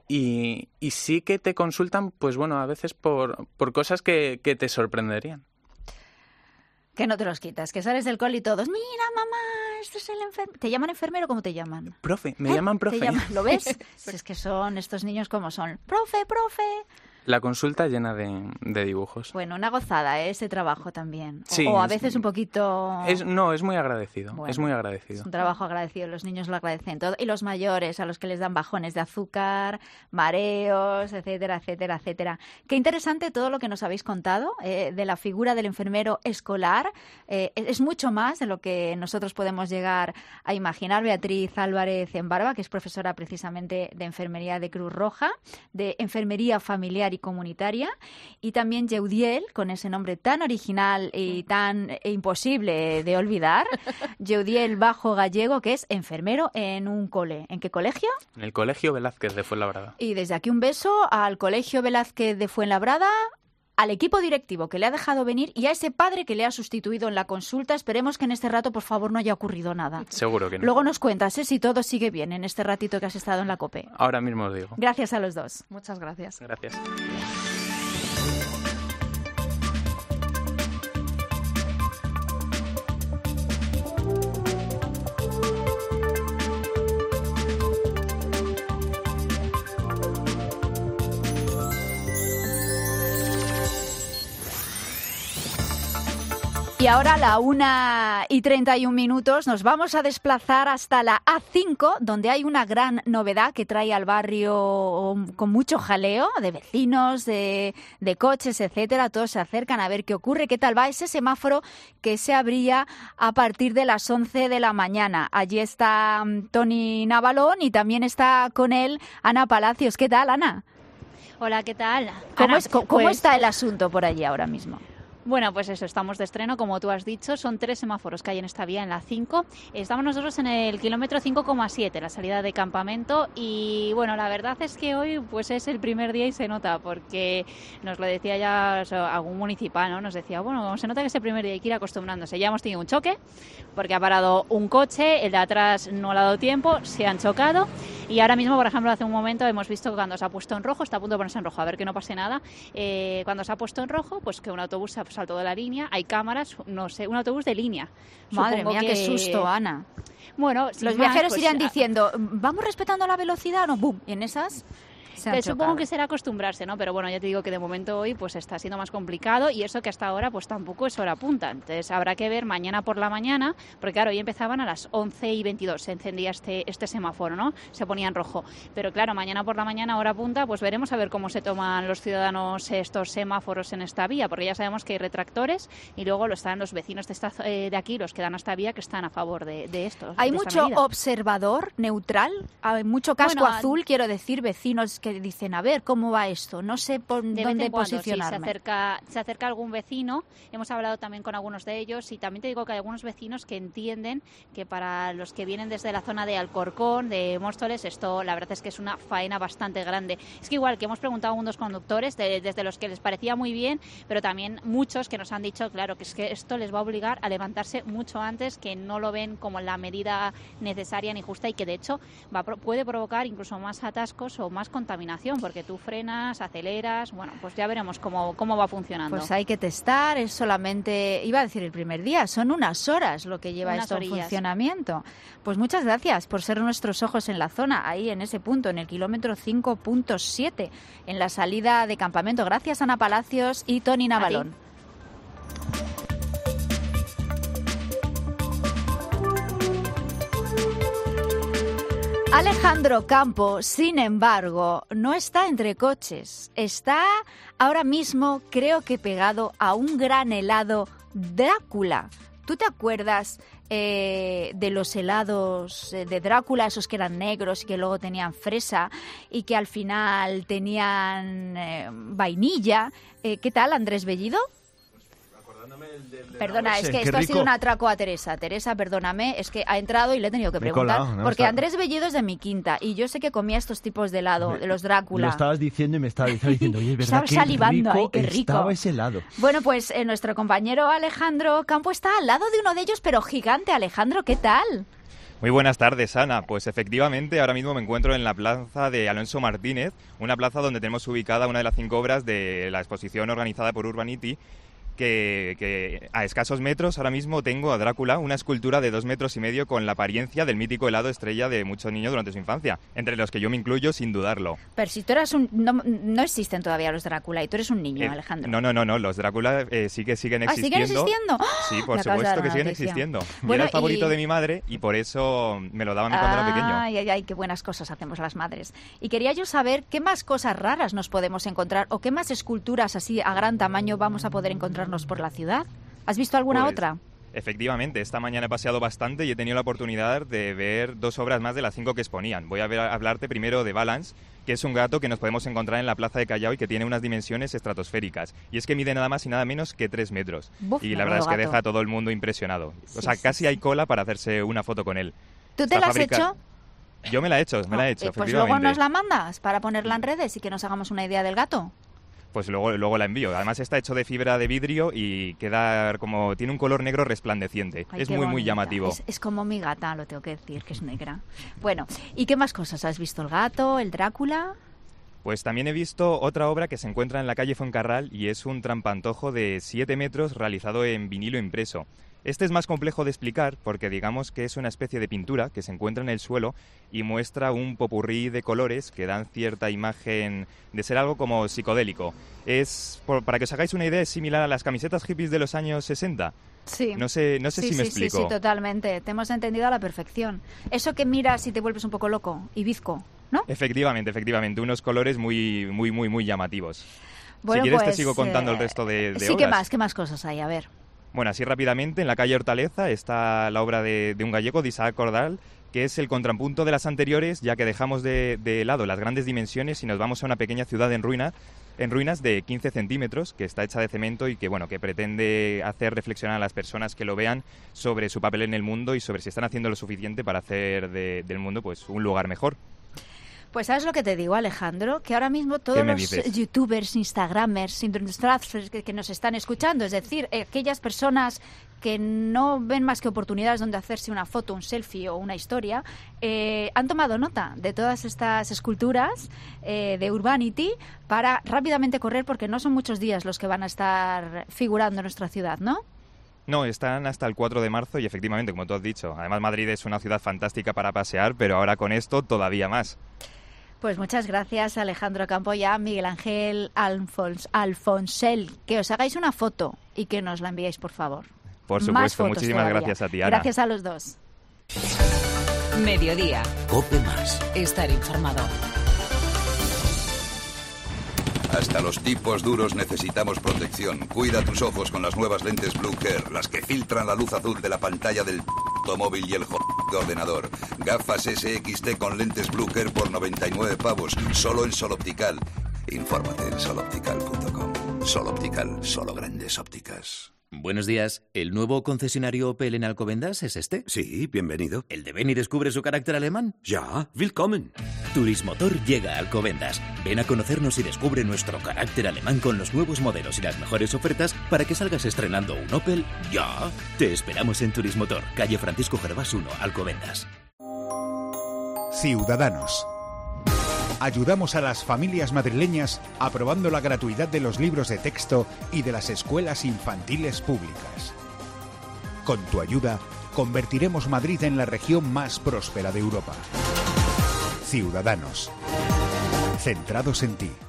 y, y sí que te consultan, pues bueno, a veces por, por cosas que, que te sorprenderían. Que no te los quitas, que sales del cole y todos, mira mamá, esto es el enfermero. ¿Te llaman enfermero o cómo te llaman? Profe, me ¿Eh? llaman profe. llaman? ¿Lo ves? Si es que son estos niños como son. Profe, profe. La consulta llena de, de dibujos. Bueno, una gozada, ¿eh? Ese trabajo también. O, sí, o a veces un poquito... Es, no, es muy agradecido, bueno, es muy agradecido. Es un trabajo agradecido, los niños lo agradecen todo. Y los mayores, a los que les dan bajones de azúcar, mareos, etcétera, etcétera, etcétera. Qué interesante todo lo que nos habéis contado eh, de la figura del enfermero escolar. Eh, es mucho más de lo que nosotros podemos llegar a imaginar. Beatriz Álvarez en Barba, que es profesora precisamente de Enfermería de Cruz Roja, de Enfermería Familiar familiar y comunitaria, y también Yeudiel, con ese nombre tan original y tan imposible de olvidar, Yeudiel Bajo Gallego, que es enfermero en un cole. ¿En qué colegio? En el Colegio Velázquez de Fuenlabrada. Y desde aquí un beso al Colegio Velázquez de Fuenlabrada, al equipo directivo que le ha dejado venir y a ese padre que le ha sustituido en la consulta. Esperemos que en este rato, por favor, no haya ocurrido nada. Seguro que no. Luego nos cuentas, ¿eh?, si todo sigue bien en este ratito que has estado en la COPE. Ahora mismo os digo. Gracias a los dos. Muchas gracias. Gracias. Y ahora a la una y treinta y un minutos nos vamos a desplazar hasta la A cinco, donde hay una gran novedad que trae al barrio con mucho jaleo de vecinos, de, de coches, etcétera. Todos se acercan a ver qué ocurre, qué tal va ese semáforo que se abría a partir de las once de la mañana. Allí está Tony Navalón y también está con él Ana Palacios. ¿Qué tal, Ana? Hola, ¿qué tal? ¿Cómo, Ana, es, cómo pues, está el asunto por allí ahora mismo? Bueno, pues eso, estamos de estreno, como tú has dicho. Son tres semáforos que hay en esta vía, en la cinco. Estamos nosotros en el kilómetro cinco coma siete, la salida de campamento. Y bueno, la verdad es que hoy pues es el primer día y se nota, porque nos lo decía ya, o sea, algún municipal, ¿no? Nos decía, bueno, se nota que es el primer día, hay que ir acostumbrándose. Ya hemos tenido un choque, porque ha parado un coche, el de atrás no le ha dado tiempo, se han chocado. Y ahora mismo, por ejemplo, hace un momento hemos visto que cuando se ha puesto en rojo, está a punto de ponerse en rojo, a ver que no pase nada, eh, cuando se ha puesto en rojo, pues que un autobús se ha saltado de la línea, hay cámaras, no sé, un autobús de línea. Madre Supongo mía, que... qué susto, Ana. Bueno, los viajeros pues, irán diciendo, ¿vamos respetando la velocidad? No, boom, y en esas... Eh, supongo que será acostumbrarse, ¿no? Pero bueno, ya te digo que de momento hoy pues está siendo más complicado y eso que hasta ahora pues tampoco es hora punta. Entonces habrá que ver mañana por la mañana, porque claro, hoy empezaban a las once y veintidós, se encendía este, este semáforo, ¿no? Se ponía en rojo. Pero claro, mañana por la mañana, hora punta, pues veremos a ver cómo se toman los ciudadanos estos semáforos en esta vía, porque ya sabemos que hay retractores y luego lo están los vecinos de, esta, eh, de aquí, los que dan a esta vía, que están a favor de, de esto. Hay de mucho medida. observador neutral, hay mucho casco Bueno, azul, quiero decir, vecinos que dicen, a ver, ¿cómo va esto? No sé por de dónde vez en cuando, posicionarme. Sí, se acerca, se acerca algún vecino, hemos hablado también con algunos de ellos y también te digo que hay algunos vecinos que entienden que para los que vienen desde la zona de Alcorcón, de Móstoles, esto la verdad es que es una faena bastante grande. Es que igual que hemos preguntado a unos conductores de, desde los que les parecía muy bien, pero también muchos que nos han dicho, claro, que es que esto les va a obligar a levantarse mucho antes, que no lo ven como la medida necesaria ni justa y que de hecho va, puede provocar incluso más atascos o más contaminación, porque tú frenas, aceleras, bueno, pues ya veremos cómo, cómo va funcionando. Pues hay que testar, es solamente, iba a decir el primer día, son unas horas lo que lleva Unas esto en orillas. funcionamiento. Pues muchas gracias por ser nuestros ojos en la zona, ahí en ese punto, en el kilómetro cinco punto siete, en la salida de campamento. Gracias, Ana Palacios y Tony Navalón. Alejandro Campo, sin embargo, no está entre coches. Está ahora mismo, creo que pegado a un gran helado Drácula. ¿Tú te acuerdas eh, de los helados de Drácula, esos que eran negros y que luego tenían fresa y que al final tenían eh, vainilla? Eh, ¿Qué tal, Andrés Bellido? Perdona, es que esto ha sido un atraco a Teresa. Teresa, perdóname, es que ha entrado y le he tenido que preguntar. Colado, ¿no? Porque Está... Andrés Bellido es de mi quinta y yo sé que comía estos tipos de helado, de los Drácula. Lo estabas diciendo y me estaba diciendo, oye, es verdad, Estaba qué salivando, rico ay, qué rico. estaba ese helado. Bueno, pues eh, nuestro compañero Alejandro Campo está al lado de uno de ellos, pero gigante. Alejandro, ¿qué tal? Muy buenas tardes, Ana. Pues efectivamente, ahora mismo me encuentro en la plaza de Alonso Martínez, una plaza donde tenemos ubicada una de las cinco obras de la exposición organizada por Urbanity, Que, que a escasos metros ahora mismo tengo a Drácula, una escultura de dos metros y medio con la apariencia del mítico helado estrella de muchos niños durante su infancia, entre los que yo me incluyo sin dudarlo. Pero si tú eras un... No, no existen todavía los Drácula y tú eres un niño, Eh, Alejandro. no, no, no, no, los Drácula eh, sí que siguen ¿Ah, existiendo. siguen existiendo? Sí, por Me acabas de dar supuesto que una siguen noticia. existiendo. Y Bueno, era el favorito y- de mi madre y por eso me lo daba a mí cuando era pequeño. Ay, ay, ay, qué buenas cosas hacemos las madres. Y quería yo saber qué más cosas raras nos podemos encontrar o qué más esculturas así a gran tamaño vamos a poder encontrarnos por la ciudad. ¿Has visto alguna Pues, otra? Efectivamente, esta mañana he paseado bastante y he tenido la oportunidad de ver dos obras más de las cinco que exponían. Voy a, ver, a hablarte primero de Balance, que es un gato que nos podemos encontrar en la plaza de Callao y que tiene unas dimensiones estratosféricas. Y es que mide nada más y nada menos que tres metros. Buf, y la verdad es que gato. deja a todo el mundo impresionado. Sí, o sea, sí, casi sí. hay cola para hacerse una foto con él. ¿Tú te Está la has fabrica- hecho? Yo me la he hecho, me la he hecho, Eh, pues efectivamente. luego nos la mandas para ponerla en redes y que nos hagamos una idea del gato. Pues luego, luego la envío. Además está hecho de fibra de vidrio y queda como... tiene un color negro resplandeciente. Ay, es qué muy, muy bonita. llamativo. Es, es como mi gata, lo tengo que decir, que es negra. Bueno, ¿y qué más cosas? ¿Has visto el gato, el Drácula? Pues también he visto otra obra que se encuentra en la calle Fuencarral y es un trampantojo de siete metros realizado en vinilo impreso. Este es más complejo de explicar porque digamos que es una especie de pintura que se encuentra en el suelo y muestra un popurrí de colores que dan cierta imagen de ser algo como psicodélico. Es, por- para que os hagáis una idea, es similar a las camisetas hippies de los años sesenta. Sí. No sé, no sé sí, si me sí, explico. Sí, sí, totalmente. Te hemos entendido a la perfección. Eso que miras y te vuelves un poco loco y bizco, ¿no? Efectivamente, efectivamente. Unos colores muy, muy, muy, muy llamativos. Bueno, si quieres pues, te sigo contando eh, el resto de, de Sí, obras. ¿qué más? ¿Qué más cosas hay? A ver. Bueno, así rápidamente, en la calle Hortaleza está la obra de, de un gallego, de Isaac Cordal, que es el contrapunto de las anteriores, ya que dejamos de, de lado las grandes dimensiones y nos vamos a una pequeña ciudad en ruina, en ruinas de quince centímetros, que está hecha de cemento y que, bueno, que pretende hacer reflexionar a las personas que lo vean sobre su papel en el mundo y sobre si están haciendo lo suficiente para hacer de- del mundo pues un lugar mejor. Pues ¿sabes lo que te digo, Alejandro? Que ahora mismo todos me los dices? youtubers, instagramers, influencers que, que nos están escuchando, es decir, eh, aquellas personas que no ven más que oportunidades donde hacerse una foto, un selfie o una historia, eh, han tomado nota de todas estas esculturas eh, de Urbanity para rápidamente correr porque no son muchos días los que van a estar figurando en nuestra ciudad, ¿no? No, están hasta el cuatro de marzo y efectivamente, como tú has dicho, además Madrid es una ciudad fantástica para pasear, pero ahora con esto todavía más. Pues muchas gracias, Alejandro Campoya, Miguel Ángel Alfons, Alfonsel. Que os hagáis una foto y que nos la enviéis, por favor. Por Más supuesto, fotos muchísimas todavía. gracias a ti, Ana. Gracias a los dos. Mediodía. Cope más. Estar informado. Hasta los tipos duros necesitamos protección. Cuida tus ojos con las nuevas lentes Blue Care, las que filtran la luz azul de la pantalla del p*** móvil y el j*** ordenador. Gafas S X T con lentes Blue Care por noventa y nueve pavos, solo en Sol Optical. Infórmate en sol optical punto com. Sol Optical, solo grandes ópticas. Buenos días. ¿El nuevo concesionario Opel en Alcobendas es este? Sí, bienvenido. ¿El de ven y descubre su carácter alemán? Ya, willkommen. Turismotor llega a Alcobendas. Ven a conocernos y descubre nuestro carácter alemán con los nuevos modelos y las mejores ofertas para que salgas estrenando un Opel ya. Te esperamos en Turismotor, calle Francisco Gervás uno, Alcobendas. Ciudadanos. Ayudamos a las familias madrileñas aprobando la gratuidad de los libros de texto y de las escuelas infantiles públicas. Con tu ayuda, convertiremos Madrid en la región más próspera de Europa. Ciudadanos. Centrados en ti.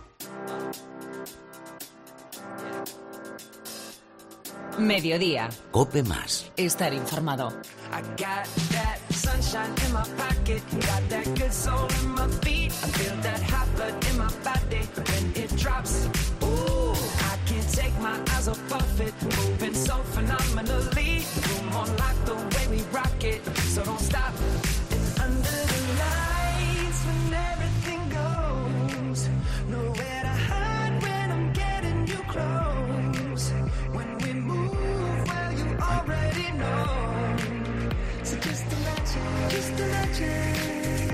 Mediodía. Cope más. Estar informado. I got that sunshine in my pocket, got that good soul in my feet. I feel that hot blood in my body when it drops. Ooh, I can't take my eyes off of it, moving so phenomenally. Boom on like the way we rock it, so don't stop. And under the lights when everything goes, nowhere to hide when I'm getting you close. When we move, well you already know. So just imagine, just imagine.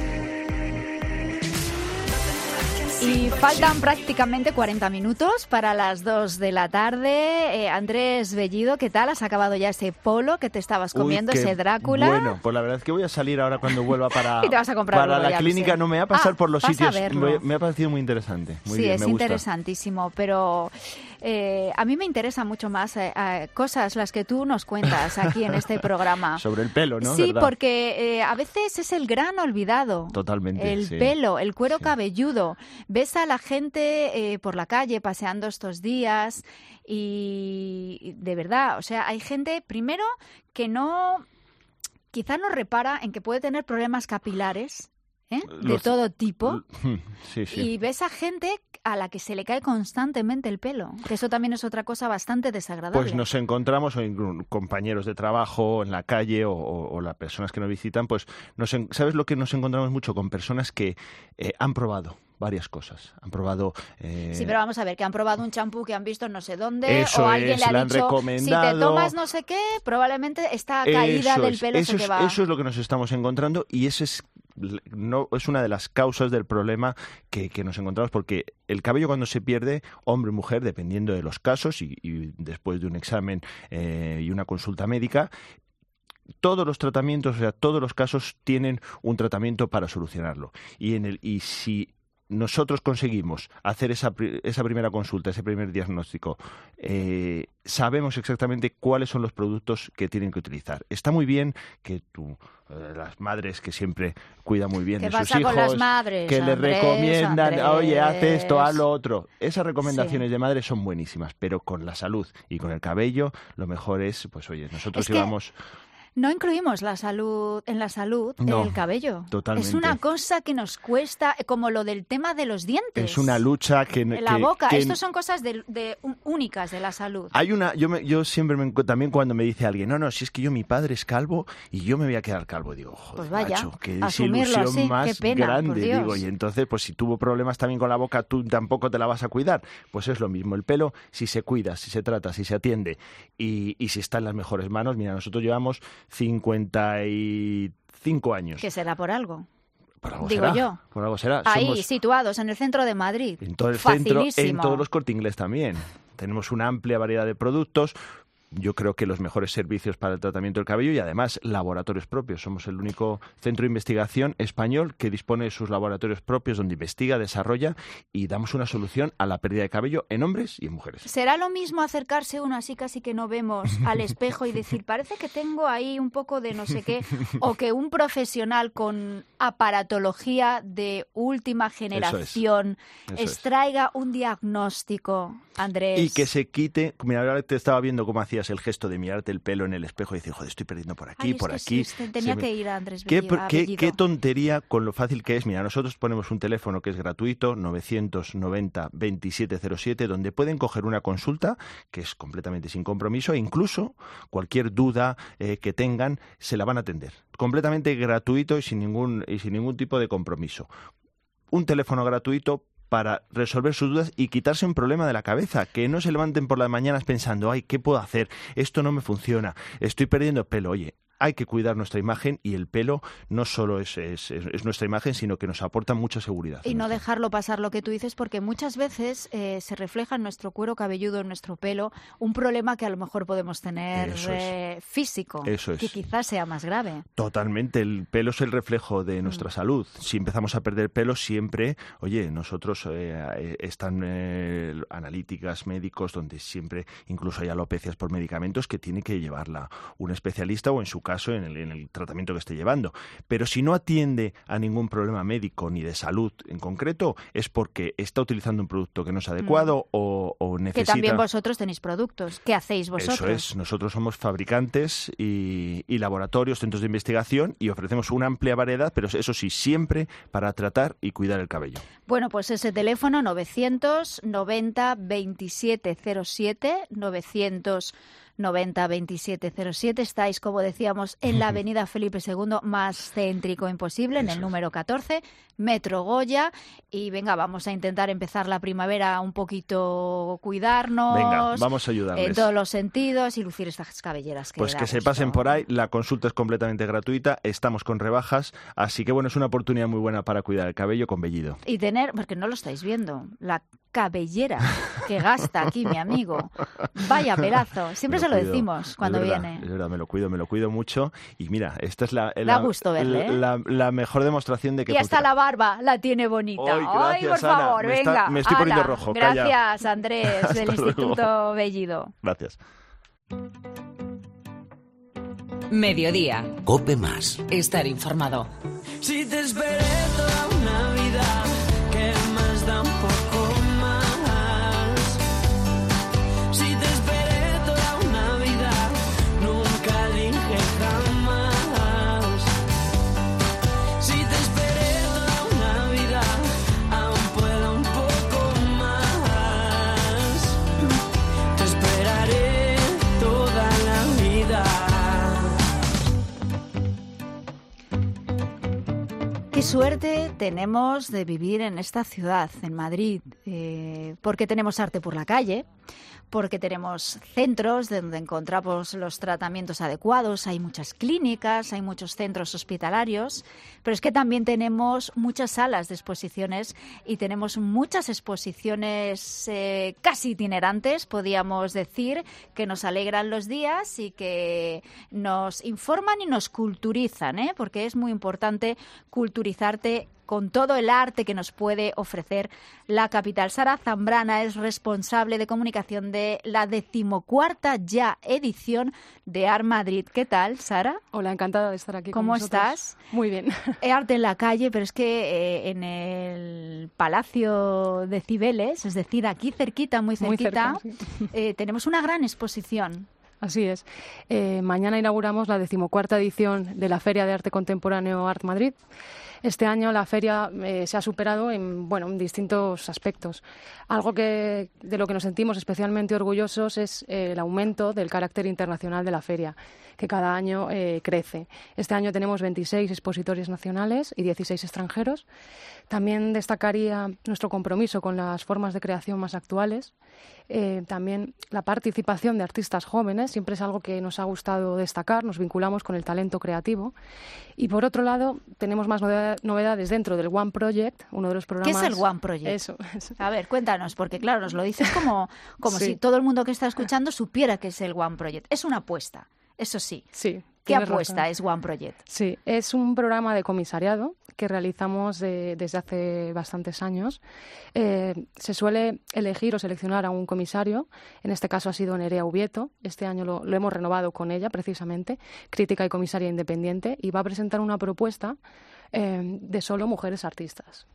Y faltan prácticamente cuarenta minutos para las dos de la tarde. Eh, Andrés Bellido, ¿qué tal? ¿Has acabado ya ese polo que te estabas comiendo, Uy, qué ese Drácula? Bueno, pues la verdad es que voy a salir ahora cuando vuelva para, Y te vas a comprar para uno, la ya lo clínica. sé. No me voy a pasar Ah, por los vas a sitios. verlo. Me, me ha parecido muy interesante. Muy sí, bien, es me gusta. interesantísimo, pero eh, a mí me interesan mucho más eh, eh, cosas las que tú nos cuentas aquí en este programa. Sobre el pelo, ¿no? Sí, ¿verdad? porque eh, a veces es el gran olvidado. Totalmente, El sí. pelo, el cuero cabelludo. Ves a la gente eh, por la calle paseando estos días y, y de verdad, o sea, hay gente, primero, que no, quizá no repara en que puede tener problemas capilares ¿eh? de Los- todo tipo. Sí, sí. Y ves a gente a la que se le cae constantemente el pelo, que eso también es otra cosa bastante desagradable. Pues nos encontramos, o inclu- compañeros de trabajo, en la calle, o, o- o las personas que nos visitan, pues, nos en- ¿sabes lo que nos encontramos mucho? Con personas que eh, han probado varias cosas. Han probado... eh, Sí, pero vamos a ver, que han probado un champú que han visto no sé dónde, Eso o alguien es, le ha le han dicho, si te recomendado. tomas no sé qué, probablemente esta caída Eso del es, pelo eso se te es, va. eso es lo que nos estamos encontrando y ese es no es una de las causas del problema que, que nos encontramos, porque el cabello cuando se pierde, hombre o mujer, dependiendo de los casos y, y después de un examen eh, y una consulta médica, todos los tratamientos, o sea, todos los casos tienen un tratamiento para solucionarlo. Y en el y si nosotros conseguimos hacer esa, pri- esa primera consulta, ese primer diagnóstico, eh, sabemos exactamente cuáles son los productos que tienen que utilizar. Está muy bien que tú, eh, las madres que siempre cuidan muy bien ¿Qué de sus pasa hijos, con las madres, que les Andrés, recomiendan, Andrés? oye, haz esto, haz lo otro. Esas recomendaciones Sí. de madres son buenísimas, pero con la salud y con el cabello, lo mejor es, pues oye, nosotros Es que llevamos... No incluimos la salud en la salud No, el cabello. totalmente. Es una cosa que nos cuesta, como lo del tema de los dientes. Es una lucha que... En la que- boca. que- Estos son cosas de, de- únicas de la salud. Hay una, yo, me- yo siempre me encuentro también cuando me dice alguien, no, no, si es que yo mi padre es calvo y yo me voy a quedar calvo, digo, joder, Pues vaya, macho, qué asumirlo desilusión así, más qué pena, por grande, Dios. digo, y entonces, pues si tuvo problemas también con la boca, tú tampoco te la vas a cuidar, pues es lo mismo, el pelo, si se cuida, si se trata, si se atiende y, y si está en las mejores manos, mira, nosotros llevamos cincuenta y cinco años. Que será por algo. Por algo Digo será, yo. por algo será. Ahí, Somos- situados, en el centro de Madrid. en todo el centro, en Facilísimo. todos los Corte Inglés también. Tenemos una amplia variedad de productos. Yo creo que los mejores servicios para el tratamiento del cabello y además laboratorios propios. Somos el único centro de investigación español que dispone de sus laboratorios propios donde investiga, desarrolla y damos una solución a la pérdida de cabello en hombres y en mujeres. ¿Será lo mismo acercarse uno así casi que no vemos al espejo y decir, parece que tengo ahí un poco de no sé qué, o que un profesional con aparatología de última generación Eso es. extraiga un diagnóstico, Andrés? Y que se quite, mira, ahora te estaba viendo cómo hacías el gesto de mirarte el pelo en el espejo y decir, joder, estoy perdiendo por aquí, Ay, es por que aquí. sí, es que tenía Se me- que ir a Andrés ¿Qué, Bellido, a qué- Bellido. qué tontería con lo fácil que es. Mira, nosotros ponemos un teléfono que es gratuito, novecientos noventa veintisiete cero siete, donde pueden coger una consulta que es completamente sin compromiso e incluso cualquier duda eh, que tengan se la van a atender. Completamente gratuito y sin ningún, y sin ningún tipo de compromiso. Un teléfono gratuito para resolver sus dudas y quitarse un problema de la cabeza, que no se levanten por las mañanas pensando, ay, ¿qué puedo hacer? Esto no me funciona, estoy perdiendo pelo. Oye, hay que cuidar nuestra imagen y el pelo no solo es, es, es- es nuestra imagen, sino que nos aporta mucha seguridad. Y no dejarlo pasar lo que tú dices, porque muchas veces eh, se refleja en nuestro cuero cabelludo, en nuestro pelo, un problema que a lo mejor podemos tener Eso es. eh, físico, Eso es. que quizás sea más grave. Totalmente, el pelo es el reflejo de Mm. nuestra salud. Si empezamos a perder pelo, siempre, oye, nosotros eh, eh, están eh, analíticas, médicos, donde siempre incluso hay alopecias por medicamentos que tiene que llevarla un especialista o en su caso en el, en el tratamiento que esté llevando. Pero si no atiende a ningún problema médico ni de salud en concreto, es porque está utilizando un producto que no es adecuado o, o Que necesita... también vosotros tenéis productos. ¿Qué hacéis vosotros? Eso es, nosotros somos fabricantes y, y laboratorios, centros de investigación y ofrecemos una amplia variedad, pero eso sí, siempre para tratar y cuidar el cabello. Bueno, pues ese teléfono novecientos noventa veintisiete cero siete, novecientos noventa veintisiete cero siete. Estáis, como decíamos, en la avenida Felipe segundo, más céntrico imposible, en el número catorce, Metro Goya. Y venga, vamos a intentar empezar la primavera un poquito cuidarnos. Venga, vamos a ayudarles. En todos los sentidos y lucir estas cabelleras. Que Pues da que se gusto. pasen por ahí, la consulta es completamente gratuita, estamos con rebajas, así que bueno, es una oportunidad muy buena para cuidar el cabello con Bellido. Y tener, porque no lo estáis viendo, la cabellera que gasta aquí mi amigo. Vaya pelazo. Siempre Me se lo cuido. decimos Es cuando verdad, viene. Es verdad, me lo cuido, me lo cuido mucho. Y mira, esta es la, Da la, gusto verle, ¿eh? la, la mejor demostración de que... Y hasta la barba la tiene bonita. Ay, Ay, gracias, por Ana. favor, Me está- venga. me estoy poniendo Ala. rojo, calla. Gracias, Andrés, Hasta del luego. Instituto Bellido. Gracias. Mediodía. Cope Más. Estar informado. Si te esperé toda una vida, ¿qué más da un poco más? Si te esperé toda una vida, nunca dije jamás. Si te esperé toda Qué suerte tenemos de vivir en esta ciudad, en Madrid, eh, porque tenemos arte por la calle, porque tenemos centros donde encontramos los tratamientos adecuados, hay muchas clínicas, hay muchos centros hospitalarios, pero es que también tenemos muchas salas de exposiciones y tenemos muchas exposiciones eh, casi itinerantes, podríamos decir, que nos alegran los días y que nos informan y nos culturizan, ¿eh? Porque es muy importante culturizarte con todo el arte que nos puede ofrecer la capital. Sara Zambrana es responsable de comunicación de la decimocuarta ya edición de Art Madrid. ¿Qué tal, Sara? Hola, encantada de estar aquí con ¿Cómo vosotros. estás? Muy bien. He arte en la calle, pero es que eh, en el Palacio de Cibeles, es decir, aquí cerquita, muy cerquita, Muy cerca, sí. eh, tenemos una gran exposición. Así es. Eh, mañana inauguramos la decimocuarta edición de la Feria de Arte Contemporáneo Art Madrid. Este año la feria eh, se ha superado en, bueno, en distintos aspectos. Algo que, de lo que nos sentimos especialmente orgullosos es eh, el aumento del carácter internacional de la feria, que cada año eh, crece. Este año tenemos veintiséis expositores nacionales y dieciséis extranjeros. También destacaría nuestro compromiso con las formas de creación más actuales. Eh, también la participación de artistas jóvenes siempre es algo que nos ha gustado destacar, nos vinculamos con el talento creativo. Y por otro lado, tenemos más novedades dentro del One Project, uno de los programas... ¿Qué es el One Project? Eso, eso. A ver, cuéntanos, porque claro, nos lo dices como, como Sí. si todo el mundo que está escuchando supiera que es el One Project. Es una apuesta, eso sí. Sí. ¿Qué Tienes apuesta razón. es One Project? Sí, es un programa de comisariado que realizamos de- desde hace bastantes años. Eh, se suele elegir o seleccionar a un comisario, en este caso ha sido Nerea Ubieto, este año lo, lo hemos renovado con ella precisamente, crítica y comisaria independiente, y va a presentar una propuesta eh, de solo mujeres artistas.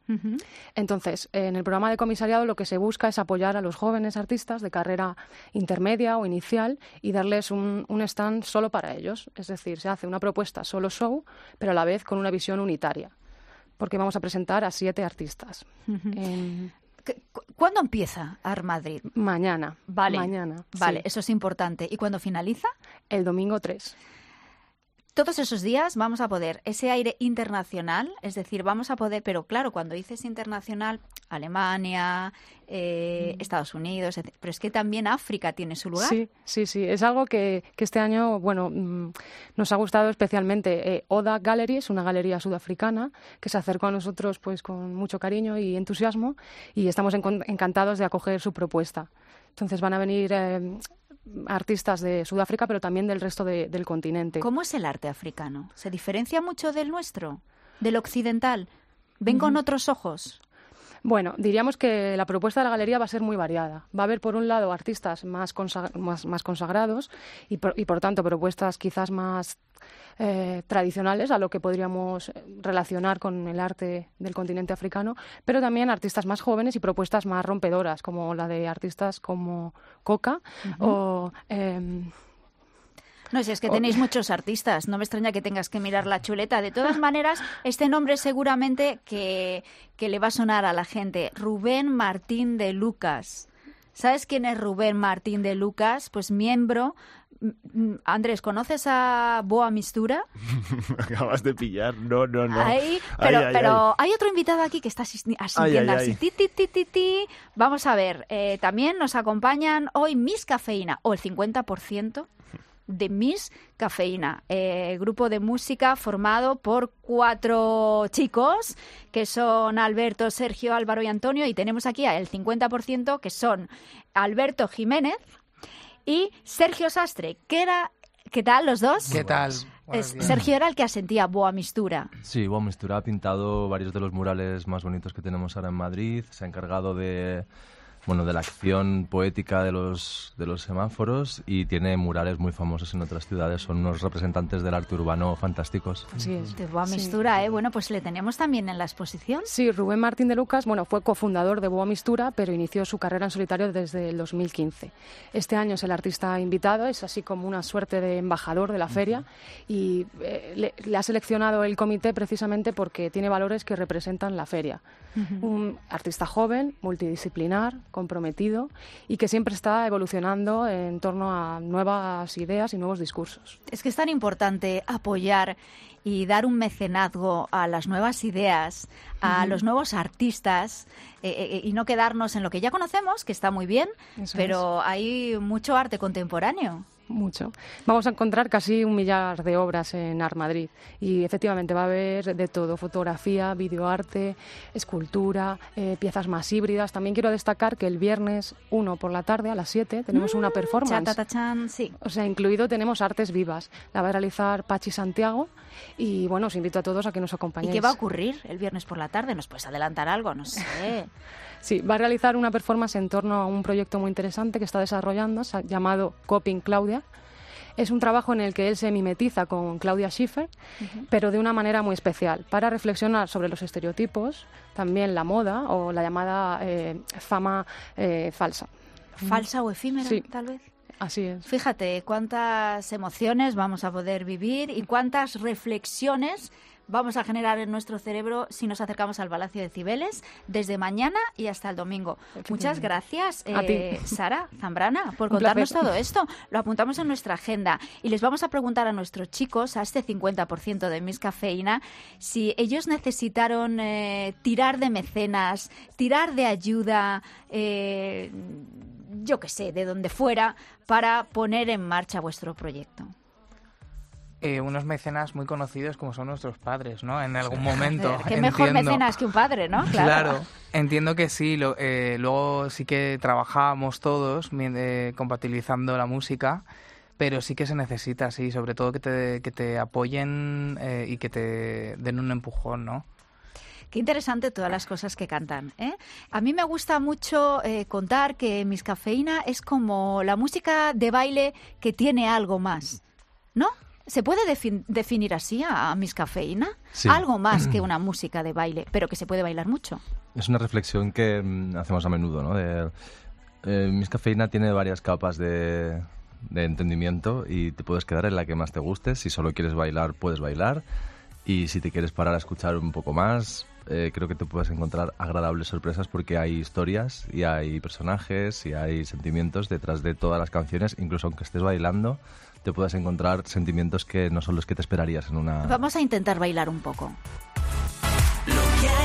Entonces, en el programa de comisariado lo que se busca es apoyar a los jóvenes artistas de carrera intermedia o inicial y darles un, un stand solo para ellos. Es decir, se hace una propuesta solo show, pero a la vez con una visión unitaria, porque vamos a presentar a siete artistas. Ujú. En- ¿Cu- ¿Cuándo empieza Art Madrid? Mañana. Vale. Mañana. Vale, sí. eso es importante. ¿Y cuándo finaliza? El domingo tres. Todos esos días vamos a poder ese aire internacional, es decir, vamos a poder, pero claro, cuando dices internacional, Alemania, eh, Estados Unidos, etc., pero es que también África tiene su lugar. Sí, sí, sí. Es algo que, que este año, bueno, mm, nos ha gustado especialmente. Eh, Oda Gallery es una galería sudafricana que se acercó a nosotros pues con mucho cariño y entusiasmo y estamos encon- encantados de acoger su propuesta. Entonces van a venir eh, artistas de Sudáfrica, pero también del resto de- del continente. ¿Cómo es el arte africano? ¿Se diferencia mucho del nuestro, del occidental? ¿Ven con Ujú. otros ojos? Bueno, diríamos que la propuesta de la galería va a ser muy variada. Va a haber, por un lado, artistas más, consa- más, más consagrados y por, y, por tanto, propuestas quizás más eh, tradicionales a lo que podríamos relacionar con el arte del continente africano, pero también artistas más jóvenes y propuestas más rompedoras, como la de artistas como Coca Ujú. o... em, No, si es que O- tenéis muchos artistas, no me extraña que tengas que mirar la chuleta. De todas maneras, este nombre seguramente que, que le va a sonar a la gente. Rubén Martín de Lucas. ¿Sabes quién es Rubén Martín de Lucas? Pues miembro... Mm, mm, Andrés, ¿conoces a Boa Mistura? Me acabas de pillar. No, no, no. Ahí, Ay, pero, ay, pero ay. hay otro invitado aquí que está asisti- asintiendo Ay, ay, así. ay. Ti, ti, ti, ti, ti. Vamos a ver, eh, también nos acompañan hoy Miss Cafeína, o el cincuenta por ciento de Miss Cafeína, eh, grupo de música formado por cuatro chicos que son Alberto, Sergio, Álvaro y Antonio, y tenemos aquí el cincuenta por ciento que son Alberto Jiménez y Sergio Sastre, que era... ¿Qué tal los dos? ¿Qué tal? Es- Sergio era el que asentía Boa Mistura. Sí, Boa Mistura ha pintado varios de los murales más bonitos que tenemos ahora en Madrid. Se ha encargado de, bueno, de la acción poética de los, de los semáforos y tiene murales muy famosos en otras ciudades. Son unos representantes del arte urbano fantásticos. Así es. De Boa Sí. Mistura, ¿eh? Bueno, pues le tenemos también en la exposición. Sí, Rubén Martín de Lucas, bueno, fue cofundador de Boa Mistura, pero inició su carrera en solitario desde el dos mil quince. Este año es el artista invitado, es así como una suerte de embajador de la feria y eh, le, le ha seleccionado el comité precisamente porque tiene valores que representan la feria. Ujú. Un artista joven, multidisciplinar, comprometido y que siempre está evolucionando en torno a nuevas ideas y nuevos discursos. Es que es tan importante apoyar y dar un mecenazgo a las nuevas ideas, a uh-huh. los nuevos artistas eh, eh, y no quedarnos en lo que ya conocemos, que está muy bien, Eso pero es. Hay mucho arte contemporáneo. Mucho. Vamos a encontrar casi un millar de obras en Art Madrid y efectivamente va a haber de todo, fotografía, videoarte, escultura, eh, piezas más híbridas. También quiero destacar que el viernes uno por la tarde a las siete tenemos mm, una performance. Chatatachan, sí. O sea, incluido tenemos artes vivas. La va a realizar Pachi Santiago y bueno, os invito a todos a que nos acompañéis. ¿Y qué va a ocurrir el viernes por la tarde? ¿Nos puedes adelantar algo? No sé. Sí, va a realizar una performance en torno a un proyecto muy interesante que está desarrollando, llamado Coping Claudia. Es un trabajo en el que él se mimetiza con Claudia Schiffer, uh-huh. pero de una manera muy especial, para reflexionar sobre los estereotipos, también la moda o la llamada eh, fama eh, falsa. ¿Falsa o efímera, sí. tal vez? Así es. Fíjate cuántas emociones vamos a poder vivir y cuántas reflexiones vamos a generar en nuestro cerebro si nos acercamos al Palacio de Cibeles desde mañana y hasta el domingo. Muchas gracias, eh, Sara Zambrana, por contarnos todo esto. Lo apuntamos en nuestra agenda y les vamos a preguntar a nuestros chicos, a este cincuenta por ciento de Miss Cafeína, si ellos necesitaron eh, tirar de mecenas, tirar de ayuda, eh, yo qué sé, de donde fuera, para poner en marcha vuestro proyecto. Eh, unos mecenas muy conocidos como son nuestros padres, ¿no? En algún momento. Qué entiendo, mejor mecenas que un padre, ¿no? Claro, claro entiendo que sí. Lo, eh, luego sí que trabajábamos todos eh, compatibilizando la música, pero sí que se necesita, sí, sobre todo que te, que te apoyen eh, y que te den un empujón, ¿no? Qué interesante todas las cosas que cantan, ¿eh? A mí me gusta mucho eh, contar que Miss Cafeína es como la música de baile que tiene algo más, ¿no? ¿Se puede defin- definir así a, a Miss Cafeína? Sí. Algo más que una música de baile, pero que se puede bailar mucho. Es una reflexión que mm, hacemos a menudo, ¿no? De, eh, Miss Cafeína tiene varias capas de, de entendimiento y te puedes quedar en la que más te guste. Si solo quieres bailar, puedes bailar. Y si te quieres parar a escuchar un poco más, eh, creo que te puedes encontrar agradables sorpresas porque hay historias y hay personajes y hay sentimientos detrás de todas las canciones, incluso aunque estés bailando. Te puedes encontrar sentimientos que no son los que te esperarías en una... Vamos a intentar bailar un poco. Lo que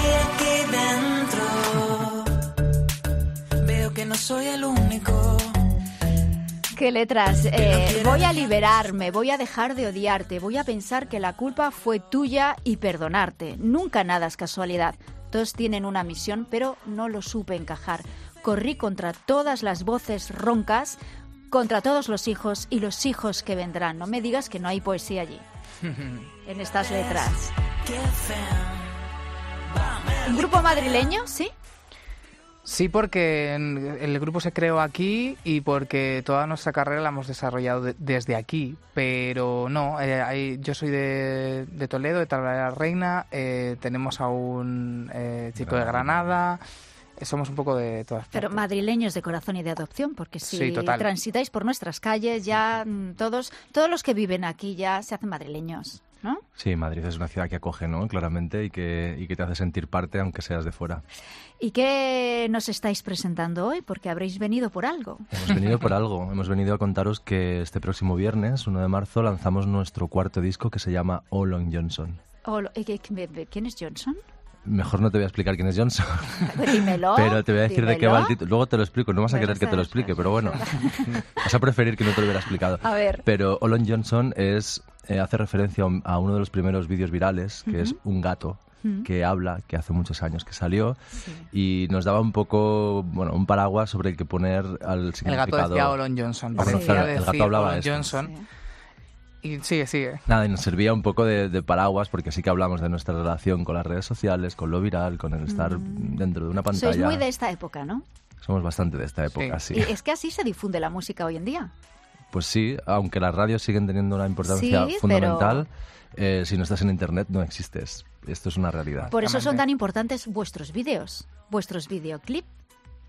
hay aquí dentro, veo que no soy el único. ¿Qué letras? Eh, voy a liberarme, voy a dejar de odiarte, voy a pensar que la culpa fue tuya y perdonarte. Nunca nada es casualidad. Todos tienen una misión, pero no lo supe encajar. Corrí contra todas las voces roncas, contra todos los hijos y los hijos que vendrán. No me digas que no hay poesía allí, en estas letras. ¿Un grupo madrileño? ¿Sí? Sí, porque el grupo se creó aquí y porque toda nuestra carrera la hemos desarrollado de, desde aquí. Pero no, eh, hay, yo soy de, de Toledo, de Talavera de la Reina, eh, tenemos a un eh, chico de Granada... Somos un poco de todas partes. Pero madrileños de corazón y de adopción, porque si sí, transitáis por nuestras calles, ya todos todos los que viven aquí ya se hacen madrileños, ¿no? Sí, Madrid es una ciudad que acoge, ¿no? Claramente, y que, y que te hace sentir parte, aunque seas de fuera. ¿Y qué nos estáis presentando hoy? Porque habréis venido por algo. Hemos venido por algo. Hemos venido a contaros que este próximo viernes, uno de marzo, lanzamos nuestro cuarto disco que se llama Olon Johnson. Olo, ¿Quién es Johnson? Mejor no te voy a explicar quién es Johnson. Dímelo, pero te voy a decir dímelo. de qué va el título. Luego te lo explico. No vas a querer que te lo explique, pero bueno. Vas a preferir que no te lo hubiera explicado. A ver. Pero Olon Johnson es, eh, hace referencia a uno de los primeros vídeos virales, que uh-huh. es un gato uh-huh. que habla, que hace muchos años que salió, sí. y nos daba un poco, bueno, un paraguas sobre el que poner al significado. El gato decía Olon Johnson. Bueno, sí. claro, el gato hablaba Olon esto. Johnson. Sí. Y sigue, sigue. Nada, y nos servía un poco de, de paraguas porque sí que hablamos de nuestra relación con las redes sociales, con lo viral, con el estar mm. dentro de una pantalla. Sois muy de esta época, ¿no? Somos bastante de esta época, sí. sí. Y es que así se difunde la música hoy en día. Pues sí, aunque las radios siguen teniendo una importancia sí, fundamental, pero... eh, si no estás en internet no existes. Esto es una realidad. Por eso son tan importantes vuestros vídeos, vuestros videoclips.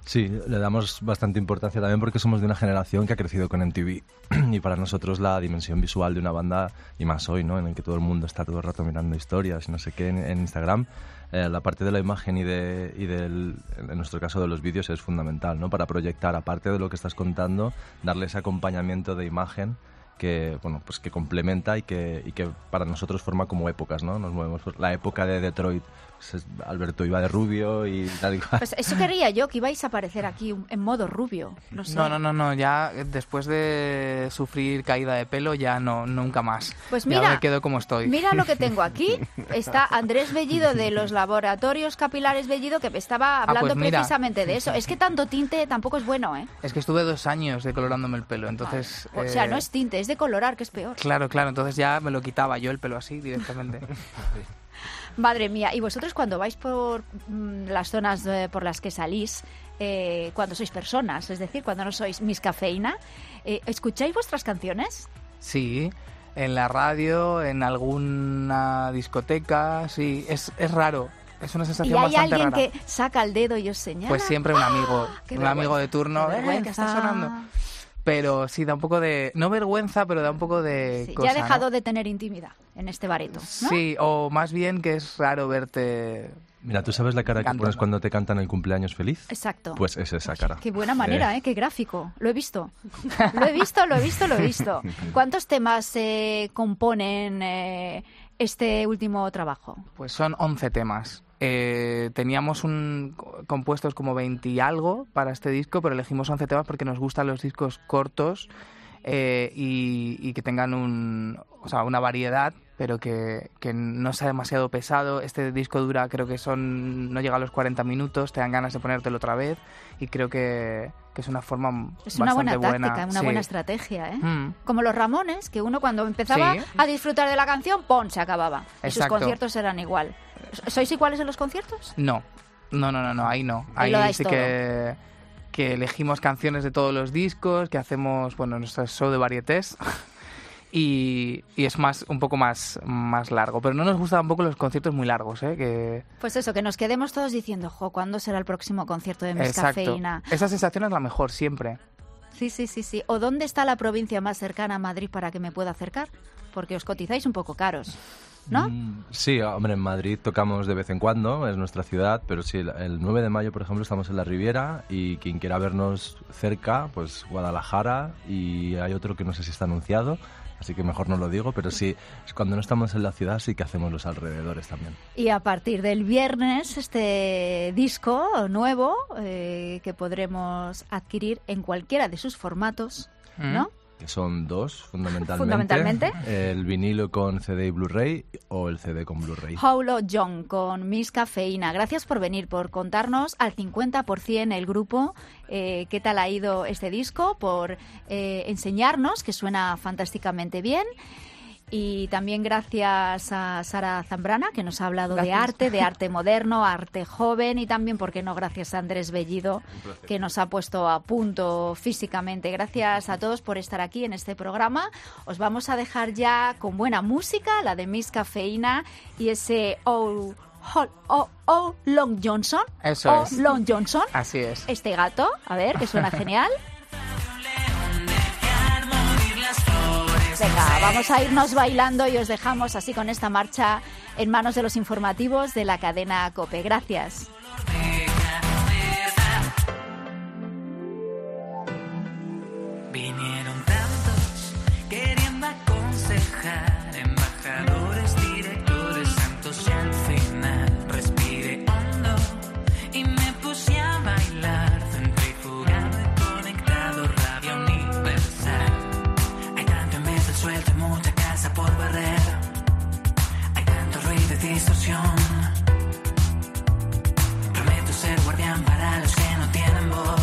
Sí, le damos bastante importancia también porque somos de una generación que ha crecido con M T V y para nosotros la dimensión visual de una banda, y más hoy, ¿no?, en el que todo el mundo está todo el rato mirando historias y no sé qué en, en Instagram, eh, la parte de la imagen y, de, y del, en nuestro caso de los vídeos es fundamental, ¿no?, para proyectar, aparte de lo que estás contando, darle ese acompañamiento de imagen que, bueno, pues que complementa y que, y que para nosotros forma como épocas, ¿no? Nos movemos por la época de Detroit. Pues Alberto iba de rubio y tal y cual. Pues eso quería yo, que ibais a aparecer aquí en modo rubio. No sé. No, no, no, no, ya después de sufrir caída de pelo ya no, nunca más. Pues ya mira, me quedo como estoy. Mira lo que tengo aquí. Está Andrés Bellido de los laboratorios capilares Bellido, que me estaba hablando ah, pues mira. precisamente de eso. Es que tanto tinte tampoco es bueno, ¿eh? Es que estuve dos años decolorándome el pelo, entonces... O eh... sea, no es tinte, es decolorar, que es peor. Claro, claro, entonces ya me lo quitaba yo el pelo así directamente. Madre mía, y vosotros cuando vais por mm, las zonas eh, por las que salís, eh, cuando sois personas, es decir, cuando no sois Miss Cafeína, eh, ¿escucháis vuestras canciones? Sí, en la radio, en alguna discoteca, sí, es, es raro. Es una sensación ¿Y hay bastante alguien rara. que saca el dedo y os señala? Pues siempre un amigo, ¡Ah! ¡Qué un amigo vergüenza! de turno, ¡Qué eh, vergüenza! ¿qué está sonando? Pero sí, da un poco de... No vergüenza, pero da un poco de Sí, cosa, ya he dejado ¿no? de tener intimidad en este bareto, ¿no? Sí, o más bien que es raro verte... Mira, ¿tú sabes la cara que Cantando. pones cuando te cantan el cumpleaños feliz? Exacto. Pues es esa cara. Qué buena manera, ¿eh? Qué gráfico. Lo he visto. Lo he visto, lo he visto, lo he visto. ¿Cuántos temas eh, componen eh, este último trabajo? Pues son once temas. Eh, teníamos un compuestos como veinte y algo para este disco, pero elegimos once temas porque nos gustan los discos cortos eh, y, y que tengan un, o sea, una variedad, pero que, que no sea demasiado pesado. Este disco dura, creo que son no llega a los cuarenta minutos, te dan ganas de ponértelo otra vez y creo que, que es una forma Es una bastante buena táctica, buena. una Sí. buena estrategia, ¿eh? Mm. Como los Ramones, que uno cuando empezaba Sí. a disfrutar de la canción, ¡pum!, se acababa. Y sus Exacto. conciertos eran igual. ¿Sois iguales en los conciertos? No, no, no, no, no, ahí no. Ahí Ahí, lo dais sí todo. que, que elegimos canciones de todos los discos, que hacemos, bueno, nuestro show de varietés y, y es más un poco más, más largo. Pero no nos gustan tampoco los conciertos muy largos, ¿eh? Que... Pues eso, que nos quedemos todos diciendo, jo, ¿cuándo será el próximo concierto de Miss Exacto. Cafeína? Esa sensación es la mejor siempre. Sí, sí, sí, sí. ¿O dónde está la provincia más cercana a Madrid para que me pueda acercar? Porque os cotizáis un poco caros, ¿no? Mm, sí, hombre, en Madrid tocamos de vez en cuando, es nuestra ciudad, pero sí, el- el nueve de mayo, por ejemplo, estamos en la Riviera y quien quiera vernos cerca, pues Guadalajara, y hay otro que no sé si está anunciado, así que mejor no lo digo, pero sí, cuando no estamos en la ciudad sí que hacemos los alrededores también. Y a partir del viernes, este disco nuevo eh, que podremos adquirir en cualquiera de sus formatos, ¿no? Que son dos, fundamentalmente. Fundamentalmente. El vinilo con C D y Blu-ray o el C D con Blu-ray. Paulo Young con Miss Cafeína. Gracias por venir, por contarnos al cincuenta por ciento el grupo eh, qué tal ha ido este disco, por eh, enseñarnos que suena fantásticamente bien. Y también gracias a Sara Zambrana, que nos ha hablado Gracias. de arte, de arte moderno, arte joven, y también, ¿por qué no?, gracias a Andrés Bellido, que nos ha puesto a punto físicamente. Gracias a todos por estar aquí en este programa. Os vamos a dejar ya con buena música, la de Miss Cafeína y ese Oh, oh, oh, oh Long Johnson. Eso Oh, es. Long Johnson. Así es. Este gato, a ver, que suena genial. Venga, vamos a irnos bailando y os dejamos así con esta marcha en manos de los informativos de la cadena COPE. Gracias. Vinieron tantos queriendo aconsejar, embajadores, directores, santos, y al final respiré hondo y me puse a bailar, centrifugado y conectado, Radio Universal. Hay tanto imbécil suelto y mucha casa por barrer, hay tanto ruido y distorsión. Prometo ser guardián para los que no tienen voz.